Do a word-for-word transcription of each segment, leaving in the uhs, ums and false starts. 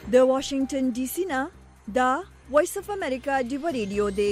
د واشنگټن ډي سي نه دا وایس اف امریکا دی ریډیو دی.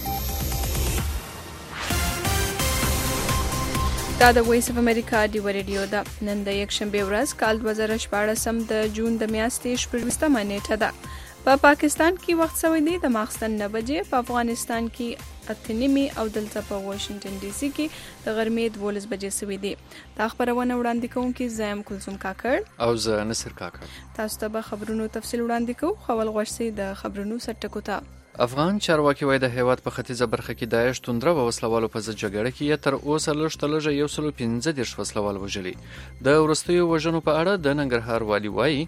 دا د وایس اف امریکا دی ریډیو دا نن د یک شنبه ورځ کال دوه زره شپاړس د جون د میاشتې شپږمه نیټه ده. په پا پاکستان کې وخت سوی دی د ماخستن نه بجې، په افغانستان کې اته نیمې او دلته په واشنگټن ډي سي کې د غرمې دولس بجې سوی دی. دا خبرونه وړاندې کوونکي زم کلثوم کاکړ او زه نصر کاکړ. تاسو ته به خبرونو تفصیل وړاندې کوو. خول غوښسي د خبرونو سرټکو ته افغان چارواکي وایي د هیواد په ختیځه برخه کې داعش توندره و وسلوالو په ضد جګړه کې تر اوسه لږ تر لږه یو سل پنځه دېرش وسلوال وژلي. د وروستیو وژنو په اړه د ننګرهار والي وایي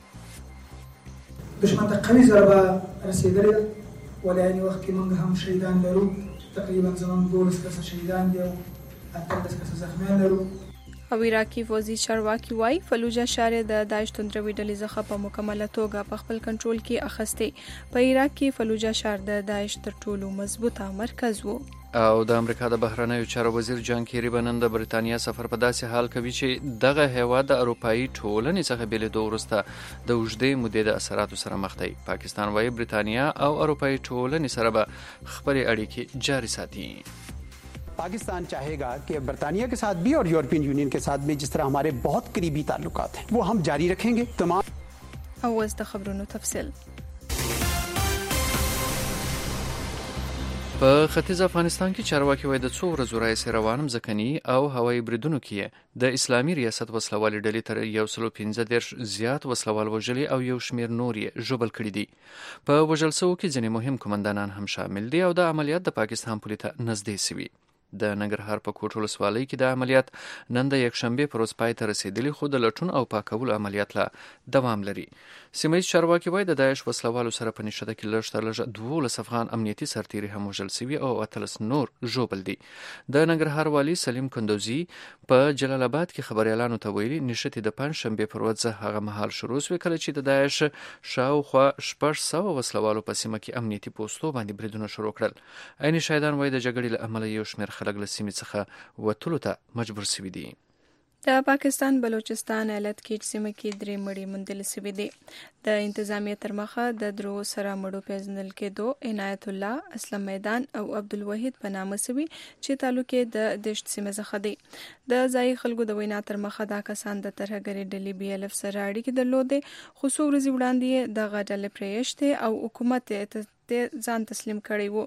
دشمن ته قوي ضربه رسیدلې ده، ولې وخت کې موږ هم شهیدان لرو، تقریبا زموږ دولس کسه شهیدان دي او اتلس کسه زخمیان لرو. او عراقي فوزي چارواکي وایي فلوجه ښار د داعش توندروي ډلې څخه په مکمله توګه په خپل کنټرول کې اخیستی. په عراق کې فلوجه ښار د داعش تر ټولو مضبوطه مرکز وو. او د امریکا د بهرنیو چارو وزیر جان کیری بنن د بریتانیا سفر په داسې حال کوي چې دغه هیواد د اروپאי ټولنې څخه بېلېدو وروسته د اوږدې مودې د اثراتو سره مخ دی. پاکستان وایي بریتانیا او اروپאי ټولنې سره به خپلې اړیکې جاري ساتي. पाकिस्तान चाहेगा कि बरतानिया के साथ भी और यूरोपियन यूनियन के साथ भी जिस तरह हमारे बहुत करीबी ताल्लुकात हैं वो हम जारी रखेंगे. तमाम اوس د خبرونو تفصیل. په ختیځ افغانستان کې چارواکي وایي د څو ورځو راهیسې روان مځکني او هوایي بریدونو کې د اسلامي ریاست وسلوالې ډلې تر یو سل پنځه دېرش زیات وسلوال وژلي او یو شمېر نور یې ژوبل کړي دي. په وژل شوو کې ځینې مهم قومندانان هم شامل دي او د عملیات د پاکستان پولې ته نږدې سوي. د ننګرهار په کوټ ولسوالۍ کې د عملیات نن د یکشنبې پر ورځ پای ته رسېدلي، خو د لټون او پاکولو عملیات لا دوام لري. سیمه ییز چارواکي وایي د داعش وسلوالو سره په نښته کې لږ تر لږه دولس افغان امنیتي سرتیري هم وژل سوي او اتلس نور ژوبل دي. د ننګرهار والي سلیم کندوزي په جلال آباد کې خبريالانو ته ویلي نښتې د پنجشنبې پر ورځ هغه مهال شروع شوې کله چې د داعش شاوخوا شپږ سوه وسلوالو په سیمه کې امنیتي پوستو باندې بریدونه شروع کړل. عین شاهدان وایي د جګړې له امله یو شمېر خلک له سیمې څخه وتلو ته مجبور شوي دي. د پاکستان بلوچستان ایالت کې سیمه کې درې مړي موندل شوي دي. د انتظامیه تر مخه د درو سره مړو پیژندل کېدو عنایت الله، اسلم میدان او عبدالوحید په نامه شوي چې تعلق د دشت سیمه څخه دی. د ځایي خلکو د وینا تر مخه دا کسان د ترهګرۍ ډلې بي ال اف سره اړیکې درلودې، خو څو ورځې وړاندې دغه ډلې پرېښتې او حکومت ځان تسلیم کړی وو.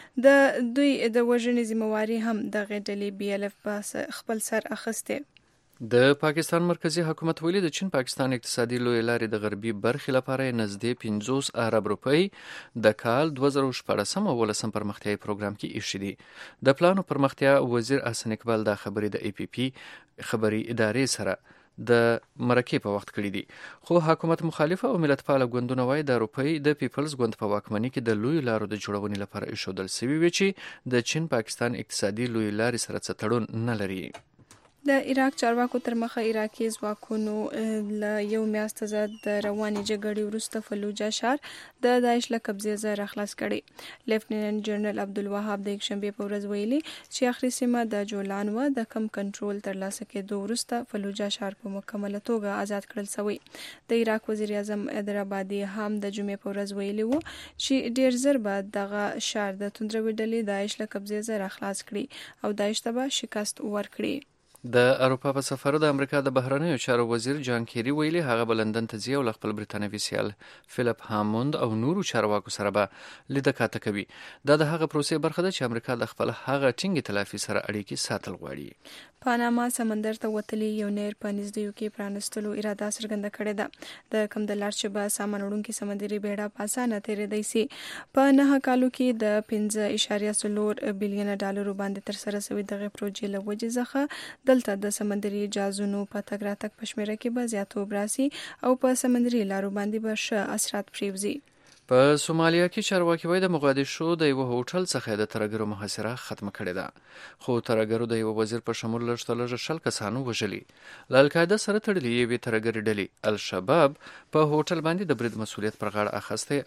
د دوی د وژنې ذمہواري هم دغه ډلې بي ال اف په خپل سر اخیسته. د پاکستان مرکزی حکومت ویلي د چین پاکستان اقتصادي لوی لارې د غربي برخې لپاره نږدې پنځوس ارب روپۍ د کال دوه زره شپاړس او ولسم پرمختیایي پروګرام کې ایښي دي. د پلانو پرمختیا وزیر احسن اقبال دا خبرې د ای پی پی خبري ادارې سره د مرکې په وخت کړی دي، خو حکومت مخالفه او ملتپاله ګوندونه وایي د اروپאי د پیپلز ګوند په واکمنۍ کې د لوی لارو د جوړونې لپاره ایښودل شوي وي چې د چین پاکستان اقتصادي لوی لارې سره څه تړون نه لري. د عراق چارواکو تر مخه عراقي ځواکونو له یو میاشتې زیات د روانې جګړې وروسته فلوجه ښار د داعش له قبضې څخه راخلاص کړی. لیفټیننټ جنرال عبدالوهاب د یکشنبې په ورځ ویلي چې اخري سیمه د جولان و د کم کنټرول ترلاسه کېدو وروسته فلوجه ښار په مکمله توګه آزاد کړل شوی. د عراق وزیر اعظم حیدر آبادي هم د جمعې په ورځ ویلي وو چې ډیر زر به دغه ښار د توندروي ډلې داعش له قبضې څخه راخلاص کړي او داعش ته به شکست ورکړي. د اروپا په سفر د امریکا د بهرنیو چارو وزیر جان کیری ویلي هغه به لندن ته ځي او خپل برتانوي سیال فلیپ هاموند او نورو چارواکو سره به لیده کاته کوي. دا د هغه پروسې برخه ده چې امریکا د خپل هغه ټینګې تلافي سره اړیکې ساتل غواړي. پاناما سمندر ته وتلی یو نیر په نږدې کې پرانستلو اراده څرګنده کړې ده. د کم د لار چې به سامان وړونکي سمندري بیړه په اسانه تېرېدی سي. په نهه کالو کې د پنځه اعشاریه څلور بلیونه ډالرو باندې ترسره شوې دغه پروژې له وجې څخه دلته د سمندري جهازونو په تګ راتګ په شمېره کې به زیاتوب راسي او په سمندري لارو باندې به ښه اثرات پرېوځي. په سومالیا کې چارواکي وایي د مقدشو د یو هوټل څخه د ترهګرو محاصره ختمه کړې ده، خو ترهګرو د یو وزیر په شمول لږ تر لږه شل کسانو وژلي. له القاعده سره تړلې یوې ترهګرې ډلې الشباب په هوټل باندې د برید مسؤلیت پر غاړه اخیستی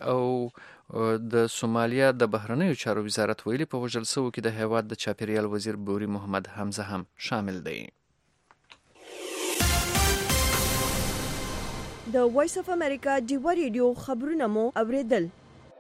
او د سومالیا د بهرنیو چارو وزارت ویلي په وژل شوو کې د هیواد د چاپیریال وزیر بوري محمد حمزه هم شامل دی. د وایس اف امریکا ډیوا ریډیو خبرونه مو اوریدل.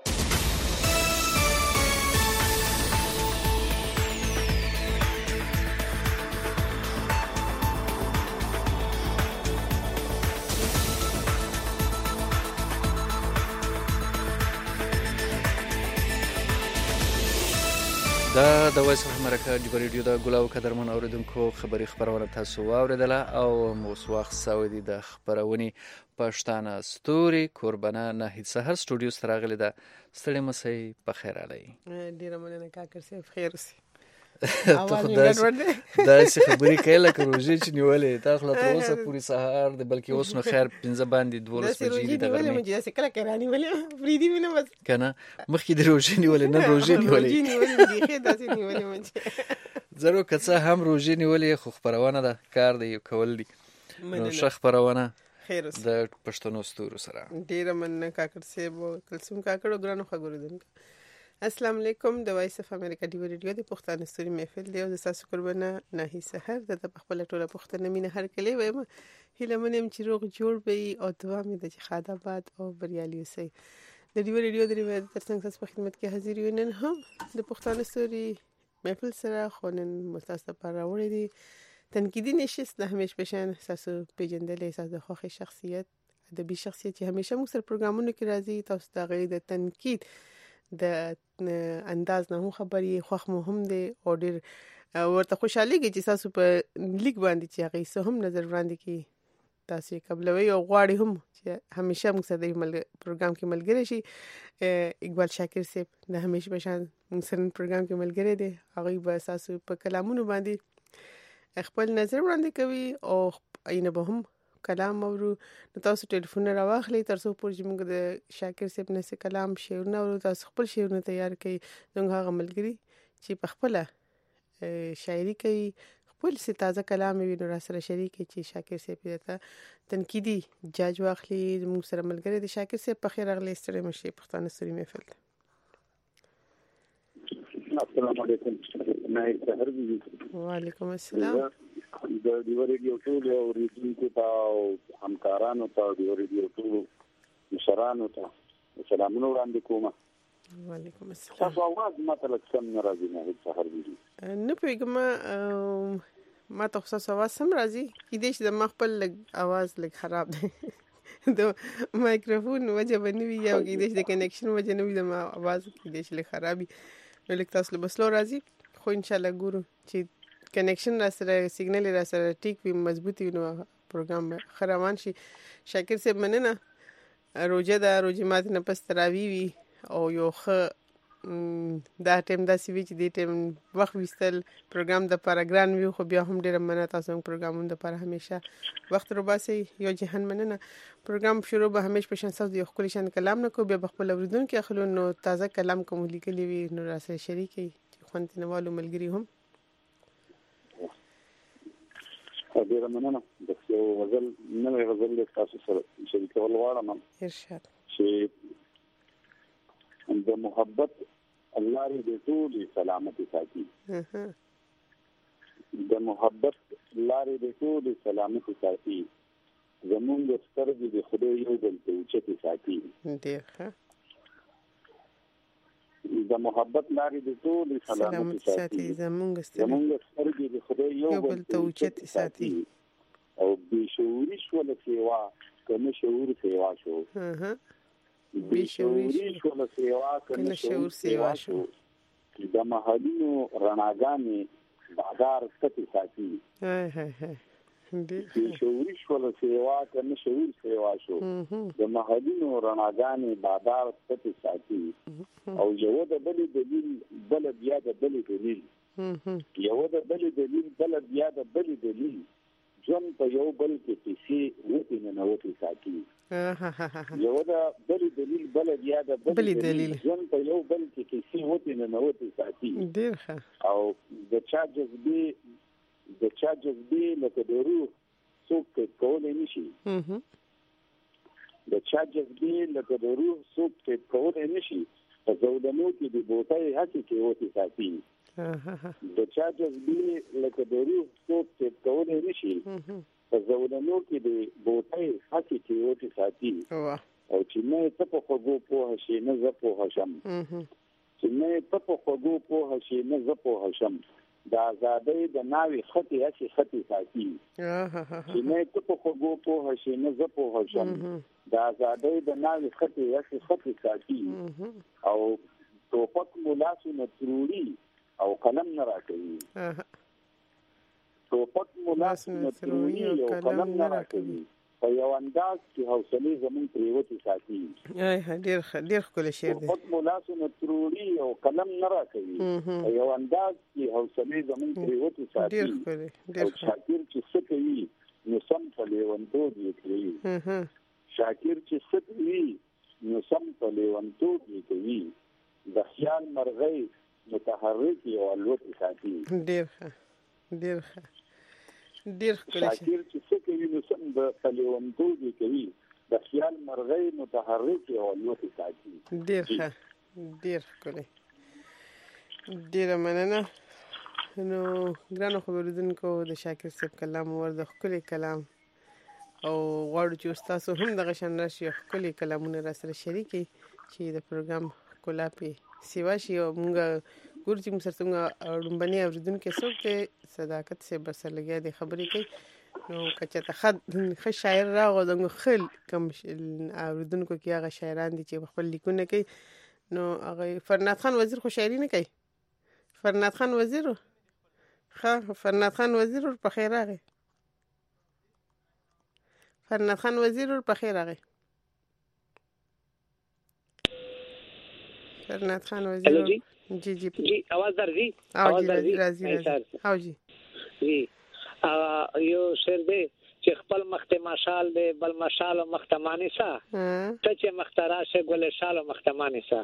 دا د وایس اف امریکا ډیوا ریډیو د ګلاو قدرمن اوریدونکو خبري خبرونه تاسو واوریدله او موسواخ سعودي د خبرونې پښتانه ستوري قربانه ناهید سحر سټوډیو سره غلي د ستړي مسي په خیر علي ډیره مننه کاکر صاحب خیر سي ته خدای دا څه خبرې کوي لکه روزي چې نیولې تا خپل تر اوسه پوری سهار د بلکې اوس نو خیر پنځه باندې دولس بجې د غرمې مې چې کله کرانی ولې فریدي مینه بس کنه مخکې د روزي نیولې نه روزي نیولې روزي نیولې دی خې داسې نیولې مې زرو کڅه هم روزي نیولې خو خبرونه ده کار دی کول دي نو شخ خبرونه خیر د پښتنو ستورو سره ډیره مننه کاکر صاحب کلسوم کاکر وګرانو خبرو دن السلام علیکم د وایس اف امریکا ډیوا ریډیو د پښتون ستوري محفل دی او د تاسو قربانه ناهي سحر د خپل ټوله پښتنه مینه هر کلی وایم هله منم چې روغ جوړ وي او دعا مې د خاطر آباد او بریالي اوسئ. د ډیوا ریډیو د روایت ترڅنګ تاسو په خدمت کې حاضر یو. نن هم د پښتون ستوري محفل سره خونن مستاسه پر راوړی دي تنقیدي نشست د همیش پېشن تاسو پیجندل احساس د خوخي شخصیت ادبي شخصیت چې همیشه موږ سره پروګرامونو کې راځي تاسو ته غي د تنقید د انداز نه هم خبري خوخ مهم دي او ډیر ورته خوشحالي کې چې تاسو په لیک باندې چې هغه څه هم نظر وړاندې کی تاسو قبلوي او غواړي هم چې همیشه موږ سره د پروګرام کې ملګری شي. اقبال شاکر صاحب د همیشه بشان موږ سره پروګرام کې ملګری دي هغه به تاسو په کلامونو باندې خپل نظر وړاندې کوي او اینه به هم کلام اورو نو تاسو ټلیفون راوخلی تر څو پورې موږ د شاکر صاحب نه کلام شعرونه او تاسو خپل شعرونه تیار کړئ څنګه هغه ملګری چې په خپل شاعري کوي خپل سي تازه کلام وي نو را سره شریک چې شاکر صاحب ته تنقیدي جاج واخلي موږ سره ملګری د شاکر صاحب په خیر اغلی ستړي مشي پښتون ستوري محفل. السلام علیکم ناهید سحر وعلیکم السلام د ډیوا ریډیو ټول او ریډیو ته او همکارانو ته ډیوا ریډیو ټول مشرانو ته سلامونه وړاندې کوم. وعلیکم السلام. تاسو आवाज ماته لکه سم نه راځي نه هیڅ سحر دي نه پیګم ما ته خصوصا आवाज سم راځي کې دې چې د مخبل لګ आवाज لګ خراب دی د مایکروفون وجه بنوي یا کې دې د کنیکشن وجه نوي د आवाज کې دې چې خرابي نو لکه تاسو بس لو راځي خو ان شاء الله ګورو چې کنیکشن را سره سیګنل را سره ټیک وي مضبوطی نو پروګرام خروان شي. شاکر صاحب مننه روزه دا روزه مات نه پس تراوی وی او یو خ دا ټیم دا سی وی چې د ټیم وخت وستل پروګرام د پاراګران وی خو بیا هم ډیر مننه تاسو پروګرامونو د پر همیشه وخت رو باسي یو جهان مننه پروګرام شروع به همیشه په شان تاسو د خپل شان کلام نه کو بیا خپل اوریدونکو اخلو نو تازه کلام کوم لیکلی وی نو را سره شریکي خوانته نوالو ملګری هم ډیره مننه د یو غزل نوې غزل د تاسو سره شریکول غواړم ارشاد چې د محبت الله دې ټول سلامتی ساتي د محبت الله دې ټول سلامتی ساتي زمونږ سترګې د خدای یو بل ته اوچتې ساتي ډیره د محبت لارې د ټول سلامتی ساتي زمونږ سترګې د خدای یو بل ته اوچتې ساتي او بشعوري شوله سیوا کنه شعور سیوا شو بشعوري شوله سیوا کنه شعور سیوا شو د محلونو رڼاګانې بازار ستې ساتي هاي هاي هاي بشعوري شوله سیوا کنه شعور سیوا شو د محلونو رڼاګانې بازار ستې ساتي او یو د بل دلیل بل بیا د بل دلیل یو د بل دلیل بل بیا د بل دلیل جون په یو بل کې پیسې وتی نه نوتی ساتي یو د بل دلیل بل بیا د بل دلیل جون په یو بل کې پیسې وتی نه نوتی ساتي ډیر ښه او د چا جذبې د چا جذبې لکه د روح څوک کولای نشي د چا جذبې لکه د روح څوک کولای نشي په زولنو کې د بوتای هڅې کې وتی ساتي د چا جذبې لکه د روح څوک چې کولای نشي په زولنو کې د بوټي هڅې کې وتی ساتي او چې نه ته په خوګو په شي نه زه په شم چې نه ته په خوګو په شي نه زه په شم د آزادۍ د ناوي خطي هڅې خطي ساتي چې نه ته په خوګو په شي نه زه په شم د آزادۍ د ناوي خطي هڅې خطي ساتي او ټوپک ملاسو نتروړي او قلم نه راکوي ټوپک ملاسو نتروړي او قلم نه راکوي په یو انداز کې حوصله زمون پریوتی ساتي ای ډیر ډیر ښکلی شعر دی ټوپک ملاسو نتروړي او قلم نه راکوي په یو انداز کې حوصله زمون پریوتی ساتي ډیر ښکلی ډیر شاکر چې څه کوي نو سم په لیونتوب یې کوي شاکر چې څه کوي نو سم په لیونتوب یې کوي د خیال مرغۍ متحرک او الوت ساتي ډیر ښه ډیر ښه ډیر ښکلی شاکر چې څه کوي نو سم د پلیوندوب کوي د خیال مرغۍ متحرک او الوت ساتي ډیر ښه ډیر ښکلی ډیره مننه نو ګرانو خبریدونکو د شاکر صاحب کلام ور د ښکلی کلام او غواړو چې تاسو هم دغه شان راشي ښکلی کلامونه را سره شریکي چې د پروګرام کولا په سیوا شي او موږ ګور چې موږ سره څنګه ډومبني اوریدونکو څوک ته صداقت سره بسر لګیا دي خبرې کوي نو کچته خد خ شاعر راغو دغه خل کم اوریدونکو کې هغه شاعران دي چې خپل لیکونه کوي نو هغه فرناد خان وزیر خو شاعري نه کوي فرناد خان وزیر ښه فرناد خان وزیر په خیر راغی فرناد خان وزیر په خیر راغی فرناد خان وزیر جی جی جی आवाज درځي आवाज درځي راځي راځي او جی جی ا یو شعر دی چې خپل مخته ماشال دی بل ماشال مختمانی سا ته چې مختراشه ګل شال مختمانی سا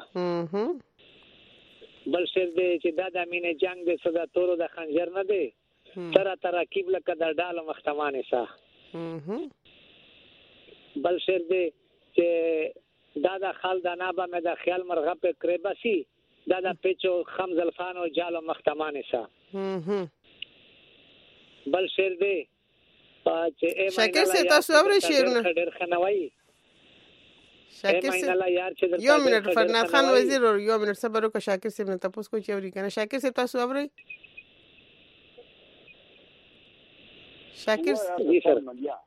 بل شعر دی چې دا د مینه جنگ دی صدا تورو د خنجر نه دی تر ترکیب لکه د ډال مختمانی سا بل شعر دی چې دا د خال د نابه مې د خیال مرغه په کریباسي دا د پچو خم زلفان او جالو مختمان سا بل شعر دی چې ای شاکر سے تاسو اورئ شعرونه ډېر خنوي شاکر سے یو منټ فرناد خان وزیر یو منټ صبر وکړه شاکر سے نه تاسو کو چوري کنه شاکر سے تاسو اورئ شاکر جی سر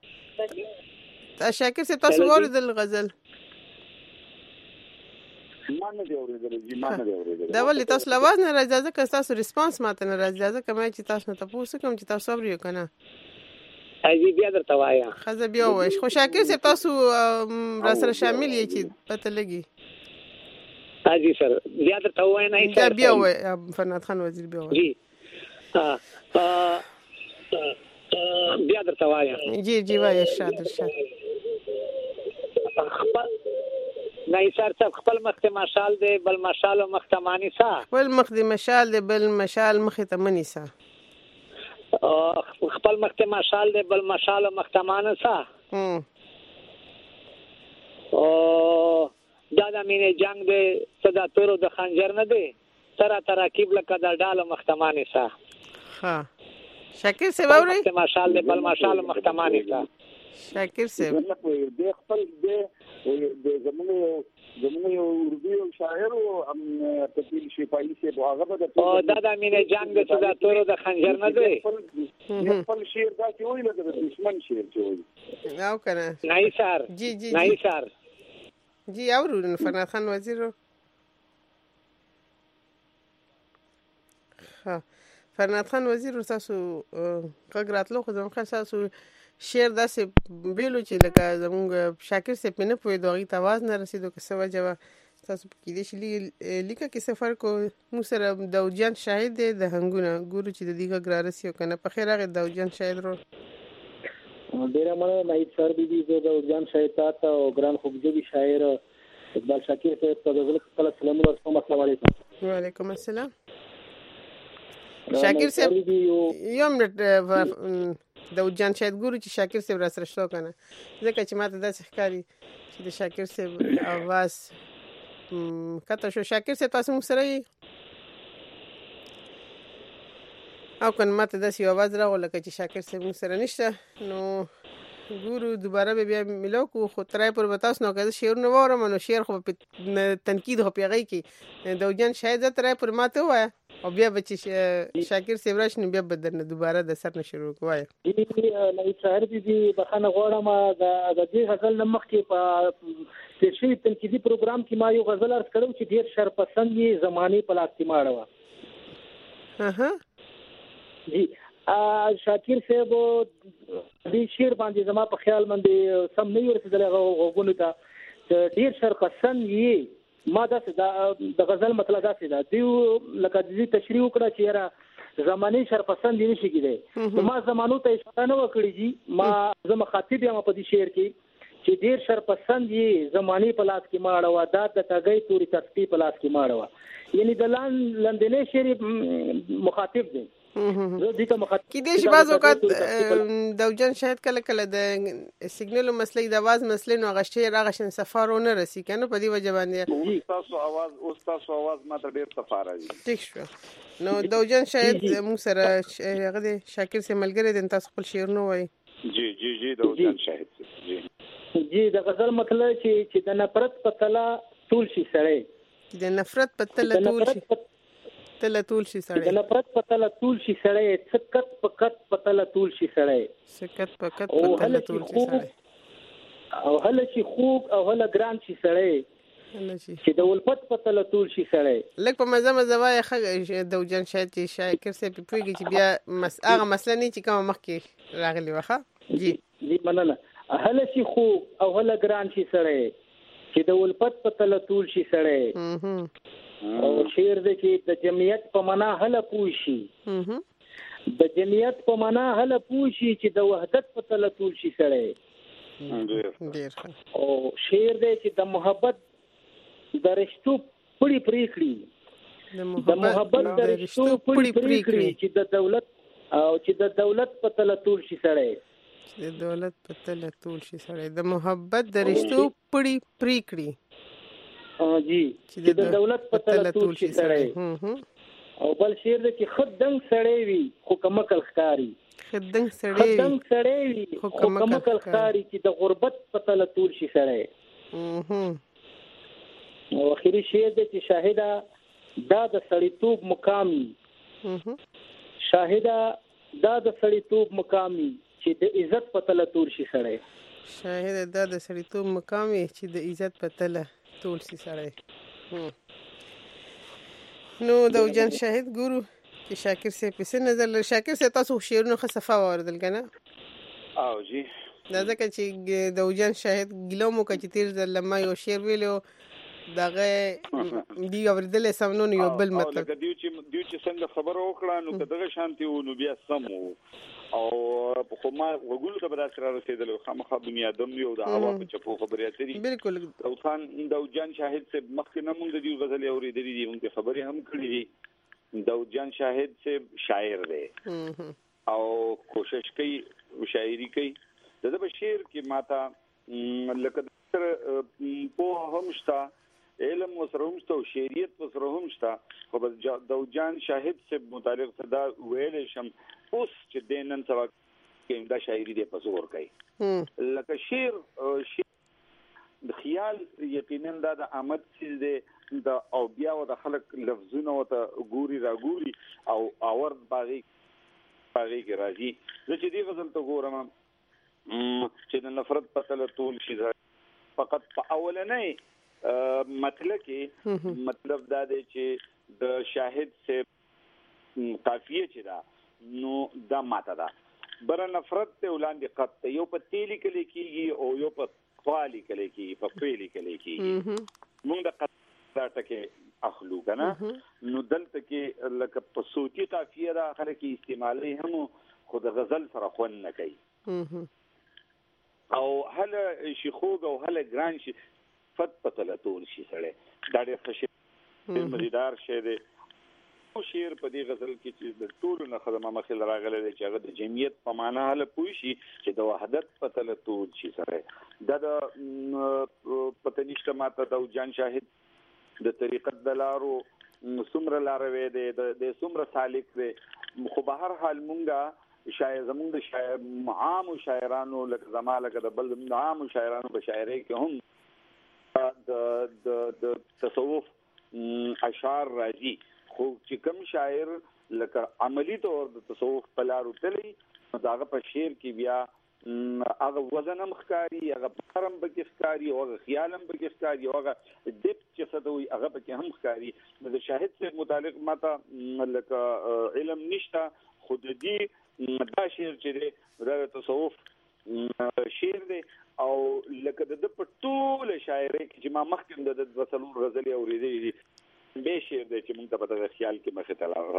شاکر سے تاسو اوریدل غزل مانه دی اوریدل جی مانه دی اوریدل دا ولې تاسو لواز نه راځي ځکه تاسو ریسپانس ماته نه راځي ځکه مې چې تاسو نه تاسو کوم چې تاسو اورئ کنه اجي بیا درته وایا خزه بیا وای خو شاکر صاحب تاسو را سره شامل یې چې پته لګي اجي سر بیا درته وای نه سر بیا وای فرناد خان وزیر بیا وای جی ا بیا درته وایا جی جی وای ارشاد ارشاد نه سر صاحب خپل مخته مشال دی بل مشال او مختمانی سا خپل مخته مشال دی بل مشال مخته منی سا خپل مخته مشال دی بل مشال او مختمان سا هم او دا د مینه جنگ دی صدا تورو د خنجر نه دی تر ترکیب لکه د ډال مختمان سا ها شاکر سے باوري مشال دی بل مشال او مختمان سا شاکر سے د خپل د د زمونږ زمونږ اردو شاعر او ام تفصیل شفاهي سے هغه د او دا د مینه جنگ د صدا تورو د خنجر نه دی خپل شعر دا چې وایي لکه د دشمن شعر چې وایي او کنه نه سر جی جی نه سر جی اورو فرناد خان وزیر ها فرناد خان وزیر تاسو قګراتلو خو زموږ تاسو شعر داسې بیلو چې لکه زمونږ شاکر صاحب نه پوهېدو هغوی ته آواز نه رسېدو که څه وجه وه تاسو په کېدای شي لیکه کې څه فرق و موږ سره داودجان شاهد دی د هنګونه ګورو چې د دې غږ رارسي او که نه په خیر راغی داودجان شاهد رو ډېره مننه نایب سر بیبي زه داودجان شاهد تا ته او ګران خوږژبي شاعر اقبال شاکر صاحب ته د زړه خپله سلامونه رسوم. السلام علیکم. وعلیکم السلام. شاکر صاحب یو منټ داودجان شاید ګورو چې شاکر صاحب را سره شو کنه ځکه چې ماته داسې ښکاري چې د شاکر صاحب اواز کته شو. شاکر صاحب تاسو موږ سره یې او کنه ماته داسې یو आवाज راغله لکه چې شاکر صاحب موږ سره نشته نو ګورو دوباره به بیا ملو کو خو ترای پر بتاس نو که شعر نو وره منو شعر خو په تنقید خو پیغی کی دوجان شاید ترای پر ماته وای او بیا بچی شاکر صاحب راش نو بیا بدرنه دوباره د سر نه شروع کوای نه شاعر دي بخنه غواړم د دې غزل نمخ کې په تشریح تنقیدي پروګرام کې ما یو غزل ارز کړو چې ډیر شرپسند یې زماني په لاس کې ماړه اها جی شاکر صاحب دې شعر باندې زما په خیال باندې سم نه ورسېدل غوونه ته ډیر شرپسند یې ما د غزل مطلب دا څه ده دیو لکه دې تشریح وکړه چې را زماني شرپسند دي نشي کېده ما زمانو ته اشاره نه وکړي جی ما زما خاطب یم په دې شعر کې چې ډیر شرپسند یې زماني په لاس کې ماړه و دا د تګي توري تسبیح په لاس کې ماړه و یعنی د لان لندنې شعر مخاطب دی کی دې شي بعض اوقات دوجان شاید کله کله د سیګنل مسلې د आवाज مسلې نو غشتي راغشن سفارونه رسی کنه په دې وجه باندې تاسو आवाज او تاسو आवाज ماته ډیر سفاره دي ٹھیک شو نو دوجان شاید موږ سره هغه د شاکر سره ملګری د تاسو خپل شعر نو وای جی جی جی دوجان شاید جی جی د غزل مطلب چې چې د نفرت په تلا ټول شي سره د نفرت په تلا ټول شي تل ټول شي سړی د نفرت په تل ټول شي سړی سکت پکت په تل ټول شي سړی سکت پکت په تل ټول شي سړی او هله شي خوب او هله ګران شي سړی هله شي چې د ولفت په تل ټول شي سړی لکه په مزه مزه وای خغه دوجان شاید چې شاکر صاحب پیږي چې بیا مس هغه مسله نه چې کوم مخکې راغلی وخه جی جی مننه هله شي خوب او هله ګران شي سړی چې د ولفت په تل ټول شي سړی او شعر د چې د جمعیت په معنا هله پوشي د جمعیت په معنا هله پوشي چې د وحدت په تل ټول شي سره ډیر او شعر د چې د محبت د رشتو پړي پرې کړی د محبت د رشتو پړي پرې کړی چې د دولت او چې د دولت په تل ټول شي سره د دولت په تل ټول شي سره د محبت د رشتو پړي پرې کړی جی چې د دولت په تل ټول شي سړی او بل شعر د چې خدنګ سړی وي خو کمکل ښکاری خدنګ سړی وي خدنګ سړی وي خو کمکل ښکاری چې د غربت په تل ټول شي سړی او اخیری شعر د چې شاهدا دا د سړیتوب مقامي شاهدا دا د سړیتوب مقامي چې د عزت په تل ټول شي سړی شاهدا دا د سړیتوب مقامي چې د عزت په تل ټول شي سړی نو دوجان شاهد ګورو چې شاکر صاحب په نظر له شاکر صاحب تاسو شعرونه خصفه واردل کنه او جی دا ځکه چې دوجان شاهد ګلومو کچې تیر ځل ما یو شعر ویلو دغه دی اوردل سمنو یو بل مطلب دیو چې دیو چې څنګه خبر وکړه نو کداغه شانتي نو بیا سمو او خو ما وګول خبره سره رسیدل خامخا بنیادم یو د هوا په چپو خبرې اترې بالکل او خان دوجان شاهد سے مخکې نه مونږ د دې غزل اورېدلې دي مونږ خبرې هم کړې دي دوجان شاهد سے شاعر دی او کوشش کوي شاعري کوي د دې شعر کې ماته لکه په همشتا علم وسره همشتا او شعریت وسره همشتا خو دوجان شاهد سے متعلق صدا ویل شم اوس چې دینن سوا کې دا شاعري د پسور کوي لکه شعر د خیال یقینا دا د آمد چیز دی د او بیا و د خلق لفظونه او ته ګوري را ګوري او اور باغی باغی کې راځي چې دې غزل ته ګورم چې د نفرت په تل ټول شي فقط په اولنې مطلب کې مطلب دا دی چې د شاهد سے قافیه چې دا نو دا ماته ده بر نفرت ته ولاندې قط یو په تیلی کلی کېږي او یو په خوالی کلی کېږي په پیلی کلی کېږي موږ د قط دا ټکي اخلو کنه نو دلته کې لکه په صوتي قافیه دا خلک استعمالي هم خو د غزل سره خون نه کوي او هله شيخوګ او هله ګران شي فت پتل ټول شي سره دا ډېر خوشي مزیدار شی دی او شعر په دې غزل کې چې د ټول نه خدمه مخې راغله چې هغه د جمعیت په معنا هله پوي شي چې د وحدت پتل ټول شي سره دا د پتنيشته ماته د جان شاهد د طریقت دلارو سمره لاروي دی د سمره سالک دی خو به هر حال مونږه شاعر زمونږ د شاعر عام شاعرانو لکه زما لکه د بل عام شاعرانو په شاعرۍ کې هم د د د تصوف اشعار راځي خو چې کوم شاعر لکه عملی طور د تصوف په لار وتلی داغه په شعر کې بیا هغه وزن مخکاری هغه پرم بګی ښکاری او هغه خیالم بګی ښکاری او هغه دپ چې څه دوی هغه په هم ښکاری د شاهد سره متعلق ماته لکه علم نشته خود دې دا شعر چې د تصوف شعر دی او لکه د په ټول شاعرۍ کې چې ما مخکې د وسلو غزل اوریدلې دي به شعر دی چې موږ ته په خیال کې مخه تل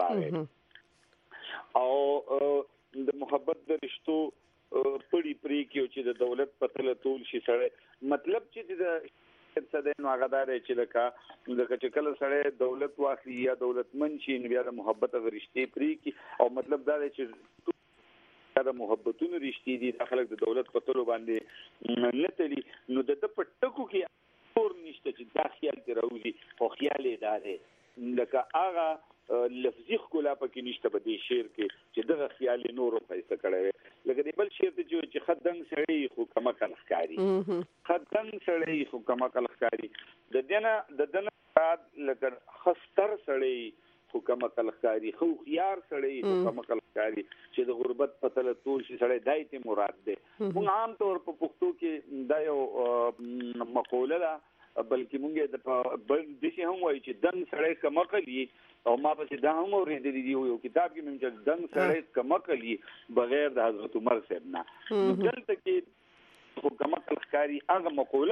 راغی او د محبت د رشتو پړی پری کې چې د دولت په تل ټول شي سره مطلب چې د څه د نو غدار چې لکه د کچکل سره دولت واخلي یا دولتمن شي بیا د محبت د رشتې پری کې او مطلب دا دی چې د محبتونو رشتې دي د خلک د دولت په تل باندې نتلی نو د په ټکو کې اور نشته چې دا خیال دی راوځي او خیال یې داره لکه هغه لفظي خلا پکې نشته په دې شعر کې چې دغه خیال نورو پیسې کړي لکه د بل شعر ته چې خدنګ سړی خو کما کل ښکاری خدنګ سړی خو کما کل ښکاری د دنه د دنه لکه خستر سړی خو کما کل ښکاری خو خيار سړی خو کما کل ښکاری چې د غربت په تل ټول شي سړی دایته مراد ده موږ عام طور په پښتو کې دا یو مقوله ده بلکې موږ د بل د شي هم وایي چې دنګ سړی کما کلی او ما پسې دا هم اورېدلې دی یو کتاب کې مې چې دنګ سړی کمکلی بغیر د حضرت عمر صاحب نه دلته کې خو کمکل ښکاری هغه مقوله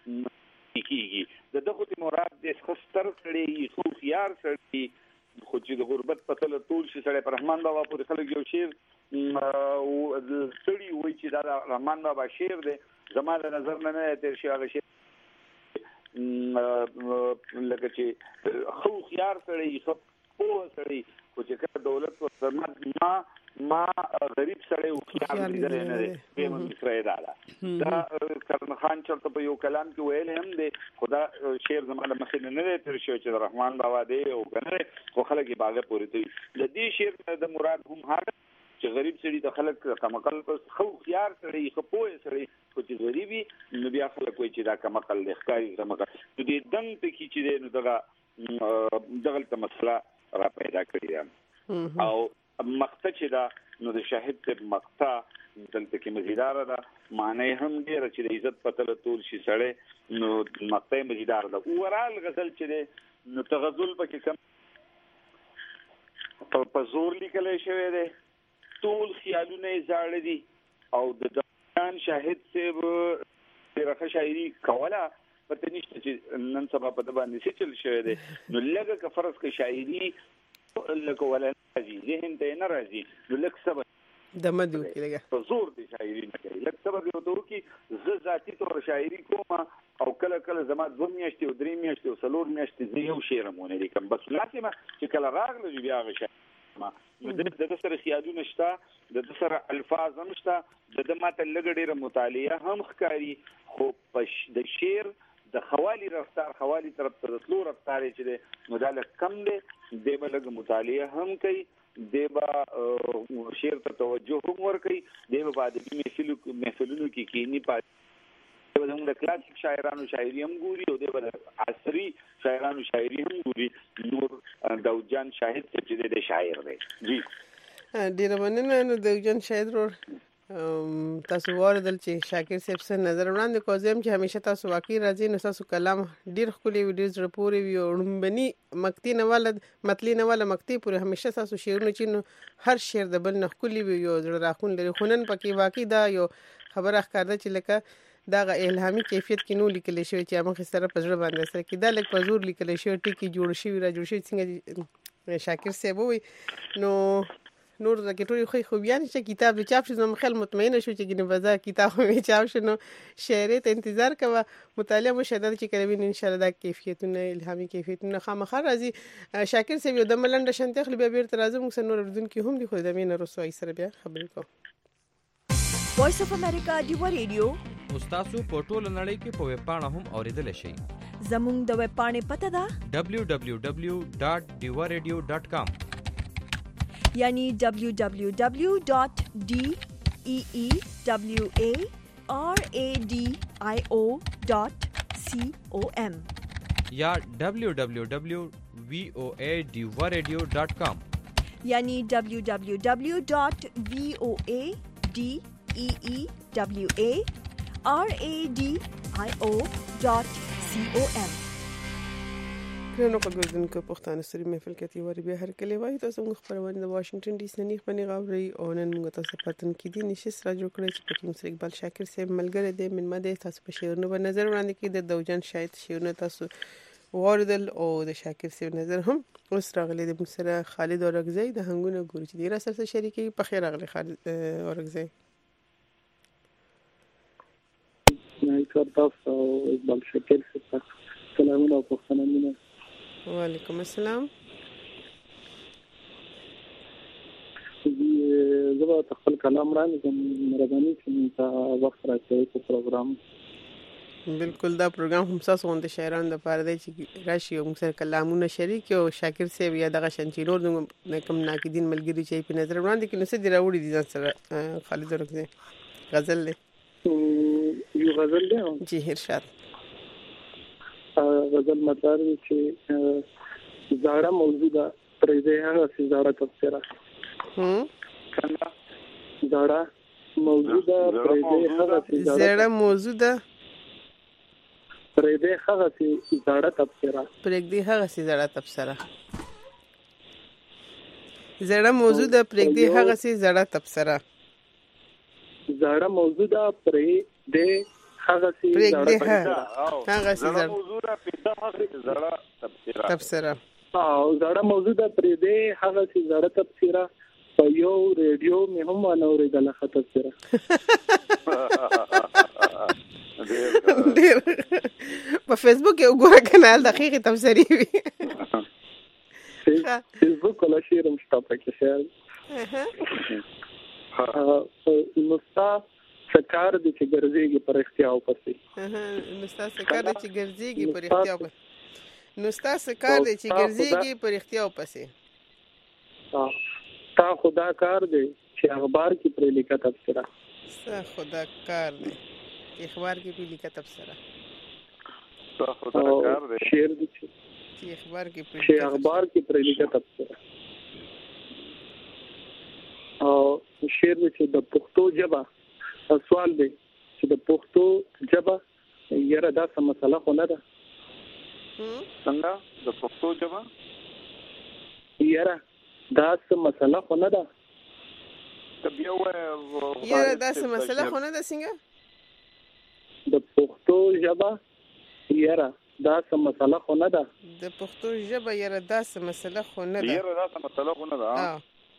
کیږي د دغه مراد د خستر سړی خو خيار سړی خو چې د غربت په تل ټول شي سړی پر رحمان بابا پورې خلک یو شعر او سړی وایي چې دا رحمان بابا شعر دی زموږ نظر نه تیر شي هغه شعر لکه چې خو خيار سړی خو په سړی خو چې کله دولت او ما ما غریب سړی او خيار لیدل نه دی په مصر دا دا کرن خان چرته په یو کلام کې ویل هم دی خدا شعر زماده مخې نه دی تر شو چې رحمان بابا دی او کنه خو خلک یې باغه پوری دی لدی شعر د مراد هم هغه چې غریب سړي د خلک کمقل خو خيار سړي خو په سړي خو چې غریبي نو بیا خلک وایي چې دا کمقل لخکاري کمقل نو دې دنګ ته کې چې نو دغه دغه ته مسله را پیدا کړی او مقطع چې دا نو د شاهد ته مقطع دلته کې مزیدار ده معنی هم ډیر چې د عزت پتل ټول شي سړی نو مقطع مزیدار ده اورال غزل چې نو تغزل پکې کم په زور لیکل شوی دی ټول خیالونه زاړه دي او د دان شاهد صاحب رخه شاعري کوله پته نشته چې نن سبا په باندې څه چل شوی دی نو لږه که فرض کې شاعري لکه ولا راځي ذهن ته نه راځي نو لږ سبا د مدو کې لګه په زور دي شاعري نه کوي لږ سبا یو ته کې ز ذاتی تور شاعري کوم او کله کله زما دوه میاشتې او درې میاشتې او څلور میاشتې زه یو شعر مونږ لیکم بس لازم چې کله راغله بیا غشه نو د د سره خیالونه شته د سره الفاظ هم شته د ماته لګړې مطالعه هم ښکاری خو د شعر د خوالي رفتار خوالي طرف ته تلو رفتار چې نو دا کم دی د بلګ مطالعه هم کوي د شعر ته توجه هم ور کوي د بعد د محفلو محفلونو کې کینی پات د کلاسیک شاعرانو شاعري هم ګوري او د عصري شاعرانو شاعري هم ګوري نور داود جان شاهد چې د شاعر دی جی ډیر مننه نو داود جان شاهد ور تاسو ورته چې شاکر صاحب سره نظر وړاندې کوم چې همیشه تاسو واقعي راځي نو تاسو کلام ډیر خولي ویډیوز رپوري وي او بني مکتی نه ولد متلی نه ولا مکتی پورې همیشه تاسو شعرونه چې نو هر شعر د بل نه خولي وي یو زړه راخون لري خونن پکې واقعي دا یو خبره ښکارده چې لکه دا غ الهامي کیفیت کې نو لیکل شوی چې موږ سره په ځړ باندې سره کې دا لکه په زور لیکل شوی ټکی جوړ شوی را جوړ شوی څنګه شاکر صاحب وي نو نور د کټوري خو خو بیان چې کتاب د چاپ شنو مخل مطمئن شو چې ګنې بازار کتاب مې چاپ شنو شعر ته انتظار کوه مطالعه مشدد چې کوي ان شاء الله دا کیفیتونه الهامي کیفیتونه خامخا راځي شاکر صاحب د ملنډ شنته خپل بیا بیرته راځم موږ نور اردن کې هم دي خو د مینه رسوي سره بیا خبرې کوم وایس اف امریکا دیو ریډیو استاسو په ټوله نړۍ کې په ویب پاڼه هم اوریدل شي زموږ د ویب پاڼې پته ده دبلیو دبلیو دبلیو ډاټ دیو ریډیو ډاټ کام यानी W W W dot D E E W A R A D I O dot C O M या W W W dot V O A Deewa radio dot com यानी W W W dot V O A D E E W A R A D I O dot C O M نو په ګوزونکو پښتانه ستوري محفل کې تیواري به هر کله وایي تاسو موږ خبرونه د واشنگټن ډي سي نه خبري غوړي او نن موږ تاسو پاتن کې دي نشي سره جوړ کړی چې پکې موږ اقبال شاکر صاحب ملګری دی من مده تاسو په شعرونو په نظر وړاندې کې د دوجن شاید شعرونه تاسو وردل او د شاکر صاحب نظر هم اوس راغلي د مسره خالد اورغزی د هنګونو ګوري چې ډیر سره شریکي په خیر راغلي خالد اورغزی نه تاسو اقبال شاکر صاحب سلامونه او پښتنه وعلیکم السلام زه به خپل کلام راځم مهرباني چې تا وخت راکړئ په پروګرام بالکل دا پروګرام هم تاسو غونډه شاعرانو لپاره دی چې راشي او موږ کلامونه شریک او شاکر صاحب یا دغه شنچیلور د کوم ناقدین ملګری چې په نظر وړاندې کې نو څه دی راوړي دي ځان سره خالد ورکزی غزل له یو غزل دی جی ارشاد غزل مطلب چې زړه موجوده پرې ده هغه چې زړه تفسیره هم کنه زړه موجوده پرې ده هغه چې زړه موجوده پرې ده هغه چې زړه تفسیره پرې ده هغه چې زړه تفسیره زړه موجوده پرې ده هغه چې زړه تفسیره زړه موجوده پرې ده هغه سي هغه سي موضوع پیدا هغه زړه تفسیره تفسیره او زړه موضوع د پرې ده هغه سي زړه تفسیره په یو ریډیو مې هم اورېدل خطر تفسیره ډېر په فیسبوک یو ګوره کنال دقیق تفسیری وي فیسبوک ولا شیر مشتا پکې شیر نوستا سکار دي چې ګرځيږي پر اختیار پسې نوستا سکار دي چې ګرځيږي پر اختیار پسې نوستا سکار دي چې ګرځيږي پر اختیار پسې تا خدا کار دی چې اخبار کې پر لیکه تفسیره ستا خدا کار دی اخبار کې پر لیکه تفسیره ستا خدا کار دی شعر دي چې اخبار کې پر چې اخبار کې پر لیکه تفسیره او شعر دي چې د پښتو ژبه سوال دی چې د پښتو ژبه یره دا سم مسله خو نه ده څنګه د پښتو ژبه یره دا سم مسله خو نه ده طب یو یره دا سم مسله خو نه ده څنګه د پښتو ژبه یره دا سم مسله خو نه ده د پښتو ژبه یره دا سم مسله خو نه ده یره دا سم مسله خو نه ده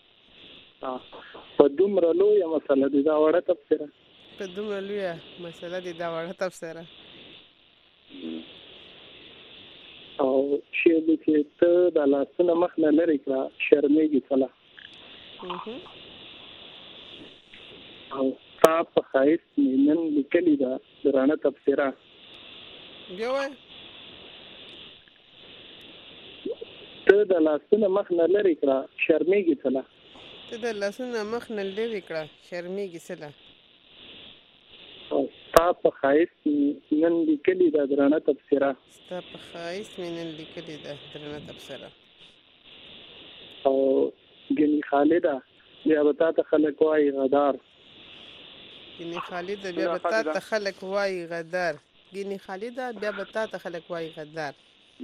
په دومره لویه مسله دي دا وړه تفسیره په دومره لویه مسله دي دا وړه تفسیره او شعر دي چې ته د لاسونه مخ نه لرې کړه شرمېږي څله او تا په ښایست مې نن لیکلې ده درانه تفسیره بیا وایه ته د لاسونه مخ نه لرې کړه شرمېږي څله ته د لاسونه مخ نه لرې کړه شرمېږي څله ستا په ښایست نن لیکلې ده درانه تفسیره ستا په ښایست مې نن لیکلې ده درانه تفسیره او ګنې خالده بیا به تا ته خلک وایي غدار ګنې خالده بیا به تا ته خلک وایي غدار ګنې خالده بیا به تا ته خلک وایي غدار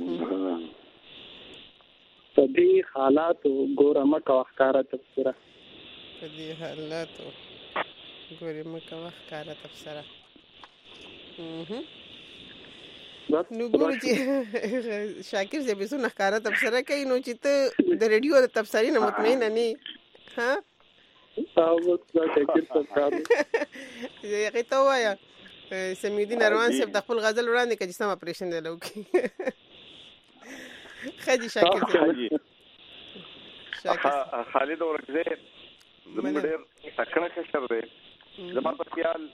په دې حالاتو ګوره مه کوه ښکاره تفسیره په دې حالاتو ګورې مه کوه ښکاره تفسیره نو ګورو چې شاکر صاحب څونه ښکاره تفسیره کوي نو چې ته د ریډیو د تفسیري نه مطمئنه نه یې ها هغې ته ووایه سمیدین اروان صاحب د خپل غزل وړاندې کړه چې سم اپریشن دی له وکړي خدي شاکر صاحب خالد اورغزی زموږ ډېر تکړه کشر دی زما په خیال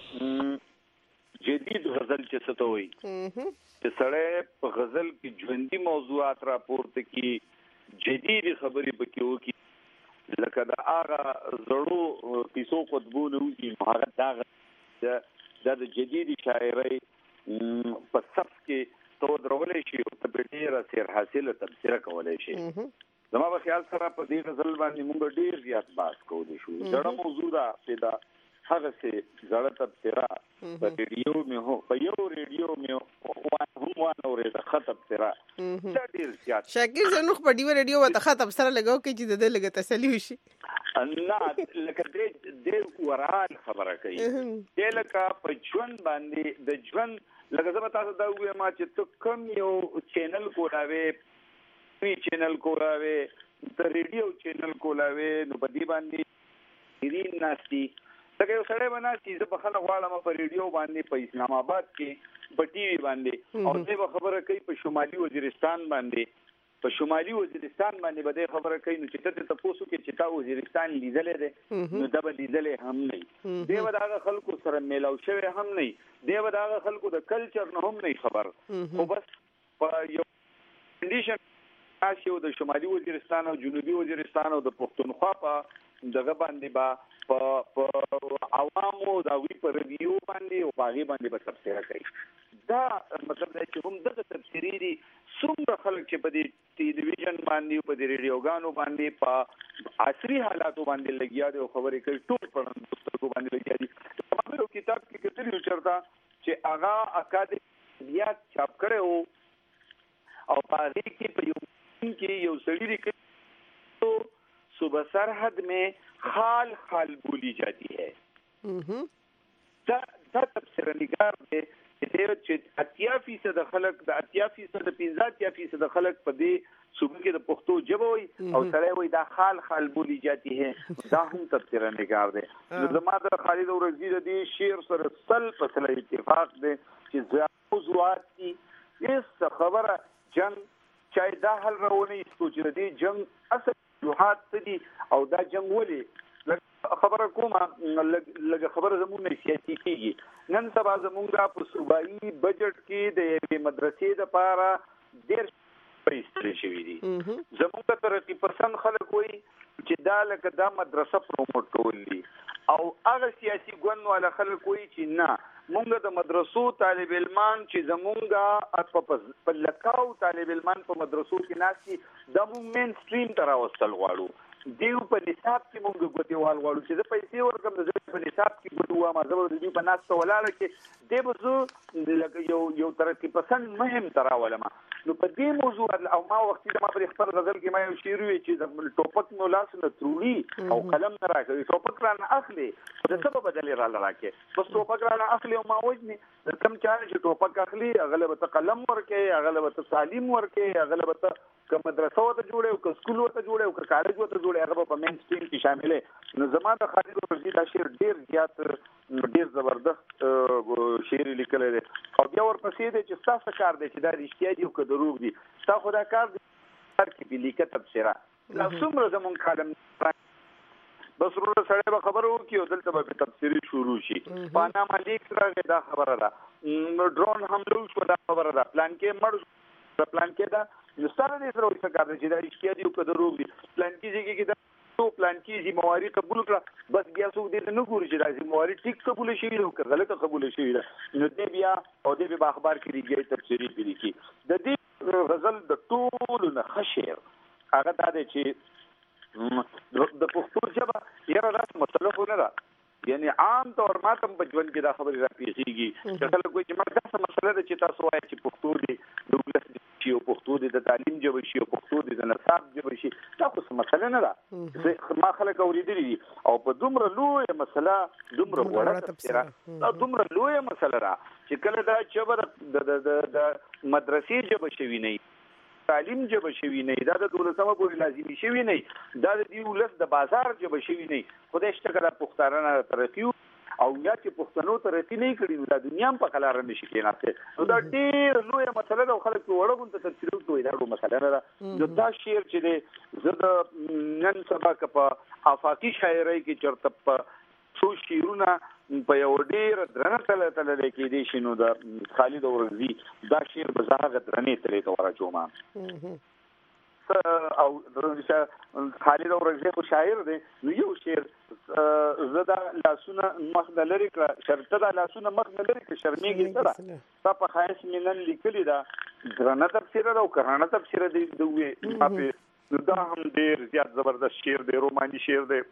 جدید غزل چې څه ته وایي چې سړی په غزل کې ژوندي موضوعات راپورته کړي جدید خبرې پکې وکړي لکه د هغه زړو پیسو قطبونه وځي نو هغه دا د جديدي شاعرۍ په صف کې تو درولې شي او په ډیره سیر حاصله تفسیر کولای شي. زما په خیال سره په دې غزل باندې موږ ډیر زیات باس کولی شو. زړه موضوع دا پیدا هغه څه زړه تفسیرا په ریډیو مې هو په یو ریډیو مې هم وانه ورته خطب تیرا دا ډیر زیات شاکر زنو په ډیو ریډیو وته خطب سره لګاو کې چې د لګه تسلی وشي. نه لکه دې دې وران خبره کوي دې لکه په ژوند باندې د ژوند لکه زما تاسو دا وې ما چې تو کم یو چینل کولاوي پی چینل کولاوي د ریډیو چینل کولاوي نو په دې باندې ګرین ناشتي دا یو سړی باندې چې په خلک غواړم په ریډیو باندې په اسلام آباد کې په ټي وي باندې او دې خبره کوي په شمالي وزیرستان باندې په شمالي وزیرستان باندې به خبره کوي نو چې ته تاسو کې چې تا وزیرستان لیدلې ده نو دا به لیدلې هم نه دی و دا خلکو سره میلاو شوی هم نه دی و دا خلکو د کلچر نه هم نه خبر خو بس په یو کنډیشن تاسو د شمالي وزیرستان او جنوبي وزیرستان او د پښتونخوا په دغه باندې با په عوامو دا وی په ریویو باندې او باغی باندې په تفسیر کوي دا مطلب دا چې هم دغه تفسیری دي څومره خلک چې په دې ټلویزیون باندې په دې ریډیوګانو باندې په عصري حالاتو باندې لګیا دي او خبرې کوي ټول پرندو باندې لګیا دي. په کتاب کې کتلی چرته چې اغا اکاډمیات چاپ کړو او باغی کې په یو کې یو سړی لري تو صوبہ سرحد में خال خال बोली जाती है. دا دا تفسیر نگار دی چې اتیا فیصد خلک د اتیا فیصد پنځه اتیا فیصد خلک په دې صوبې کې د پښتو ژبه وي او سره وي دا خال خال बोली जाती है دا هم تفسیر نگار دی. زما د خالد اورزی د دې شعر سره سل فصل اتفاق دی چې موضوعات دي اس خبره جنگ چای دا حل راونی سوچ ردی جنگ اصل جهاد دي او دا جنگ ولي خبره کومه لږ خبره زموږ نه سیاسي کیږي نن سبا زموږ په صوبایي بجټ کې د یوې مدرسې لپاره ډېر پیسې شوي دي. زموږ ترقي پسند خلک وایي چې دا لکه دا مدرسه پروموټ کول دي او هغه سیاسي ګوند والا خلک وایي چې نه مونږ د مدرسو طالب علمان چې زمونږه په لکاو طالب علمان په مدرسو کې ناسي د مون مین سټریم تر اوستل غواړو دیو په نصاب کې مونږ غوډیوال غواړو چې د پیسې ورکم د په نصاب کې غوډوا ما زبر د دې په ناس ته ولاړ کې دی بزو لکه یو یو ترقی پسند مهم تراولم نو په دې موضوع او ما وخت د ما پر خپل غزل کې ما یو شعر وی چې د ټوپک نو لاس نه ترولی او قلم نه راکوي ټوپک را نه اخلي د سبب بدل را لراکه بس ټوپک را نه اخلي او ما وجني کم چانه چې ټوپک اخلي غلبه قلم ورکه غلبه تعلیم ورکه غلبه که مدرسه وته جوړه او که سکول وته جوړه او که کالج وته جوړه هغه په مین سټریم کې شاملې نو زما د خالد اورزی دا شعر ډیر زیات ډیر زبردست شعر لیکل دي او بیا ورپسې دي چې تاسو کار دي چې دا رښتیا دي او که دروغ دي تاسو خدا کار دي چې په لیکه تفسیره لا څومره زمون کالم بس ورو سره به خبرو کې دلته به تفسیری شروع شي پاناما لیک سره دا خبره ده ډرون حمله شو دا خبره ده پلان کې مړ پلان کې دا نو ستاره دې سره وڅ کار دي چې دا رښتیا دي او که دروغ دي پلان کې چې کې دا تو پلان کې چې مواري قبول کړه بس بیا څو دې نه ګوري چې دا مواري ټیک قبول شي او که غلطه قبول شي نو دې بیا او دې په اخبار کې لري تفسیری دي کې د دې غزل د ټول نه خشیر هغه دا دی چې د پښتو ژبه یره راس مسله نه ده یعنی عام طور ما تم بجون کې دا خبره را پیږي چې خلک کوئی چې مرګه څه مسله ده چې تاسو وایي چې پښتو دې د ولس شي او پښتو دې د تعلیم ژبه شي او پښتو دې د نصاب ژبه شي دا خو څه مسله نه ده ما خلک اوریدلي او په دومره لوی مسله دومره وړه تفسیره دا دومره لوی مسله را چې کله دا چې د د مدرسې ژبه شوی نه تعلیم جبه شوی نه دا د دولتمه پورې لازمي شوی نه دا د دې ولس د بازار جبه شوی نه خدای شته کله پښتانه ترقی او یا چې پښتنو ترقی نه کړی دا دنیا په قلار نشي کېناسته نو دا ډېر لوی مسله ده خلک وړو ته تفسیر کوي دا ډېر مسله ده نو دا شعر چې دی زه د نن سبا په افاقي شاعرۍ کې چرته په څو شعرونه په یو ډېر درنه تل تل کې دي شنو د خالد اورزی دا شعر به زه هغه درنه تلې ته ورچوم او خالد اورنګزی خو شاعر دی نو یو شعر زدا لاسونه مخ د لری کړه شرطه د لاسونه مخ د لری کړه شرمېږي سره تا په خاص مینن لیکلی دا درنه تفسیر او کرانه تفسیر دی دوی په دا هم ډیر زیات زبردست شعر دی روماني شعر دی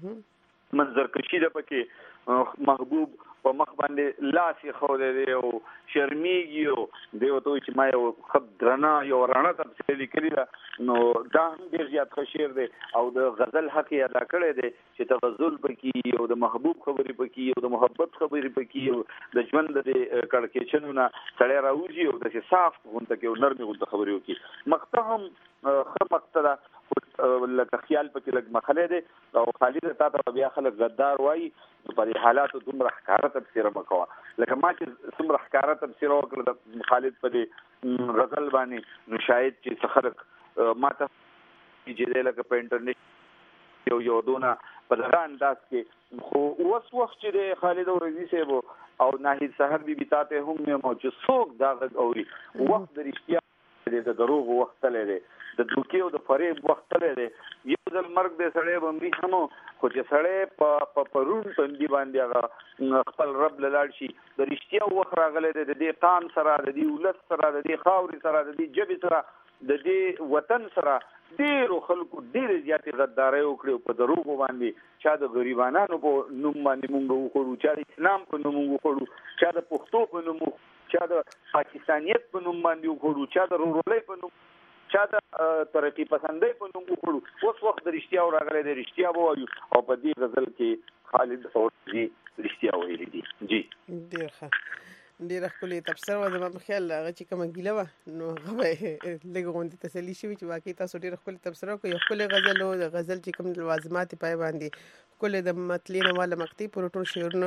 منظر کشی ده پکې محبوب په مخ باندې لاس خو دی او شرمېږي او دی وته چې ما یو خد درنه یو رانه تفسیر لیکلی دا نو دا هم ډیر زیات شعر دی او د غزل حق ادا کړی دی چې تغزل پکې او د محبوب خبرې پکې او د محبت خبرې پکې او د ژوند د کړکېچنونه سړی راوځي او د صاف غونډه کې او نرمي غونډه خبرې وکړي مقطع هم خه مقطع لکه خیال پکې لګ مخاله دي او خالد تا ته بیا خلک غدار وای په دې حالاتو دومره ښکارا تفسیر مکوا لکه ما چې څومره ښکارا تفسیر وکړ د خالد په دې غزل باندې نو شاید چې خلک ماته چې لکه په انټرنیټ یو یو دونه په دغه انداز کې خو اوس وخت چې د خالد اورزی صاحب او ناهید سحر بي بتاته هم موجود څوک دا غوړي وخت د رښتیا د دروغ وخت لري د دوکي او د فریب وخت لري یو ځل مرګ د سړی باندې همو خو چې سړی په پرون باندې باندې هغه خپل رب لاړ شي د رښتیا وخت راغلی د دې قام سره د دې ولس سره د دې خاوري سره د دې جبې سره د دې وطن سره ډیرو خلکو ډیر زیاتې غداري وکړي په دروغ باندې چا د غریبانو په نوم باندې مونږ وکړو چا د اسلام په نوم وکړو چا د پښتو په نوم چا د پاکستانیت په نوم باندې وکړو چا د رورولۍ په نوم چا د ترقی پسندۍ په نوم وکړو اوس وخت د رښتیا راغلی د رښتیا وایو او په دې غزل کې خالد اورزی رښتیا ویلي دي جی ډیر ښه ډیر خپل تفسیر و زما په خیال هغه چې کومه ګیله و نو هغه لږ غونډه تسلی شي چې واقعي تاسو ډیر خپل تفسیر کوئ خپل غزل او د غزل چې کوم لوازمات پای باندې خپل د متلین والا مکتب پر ټول شعرونه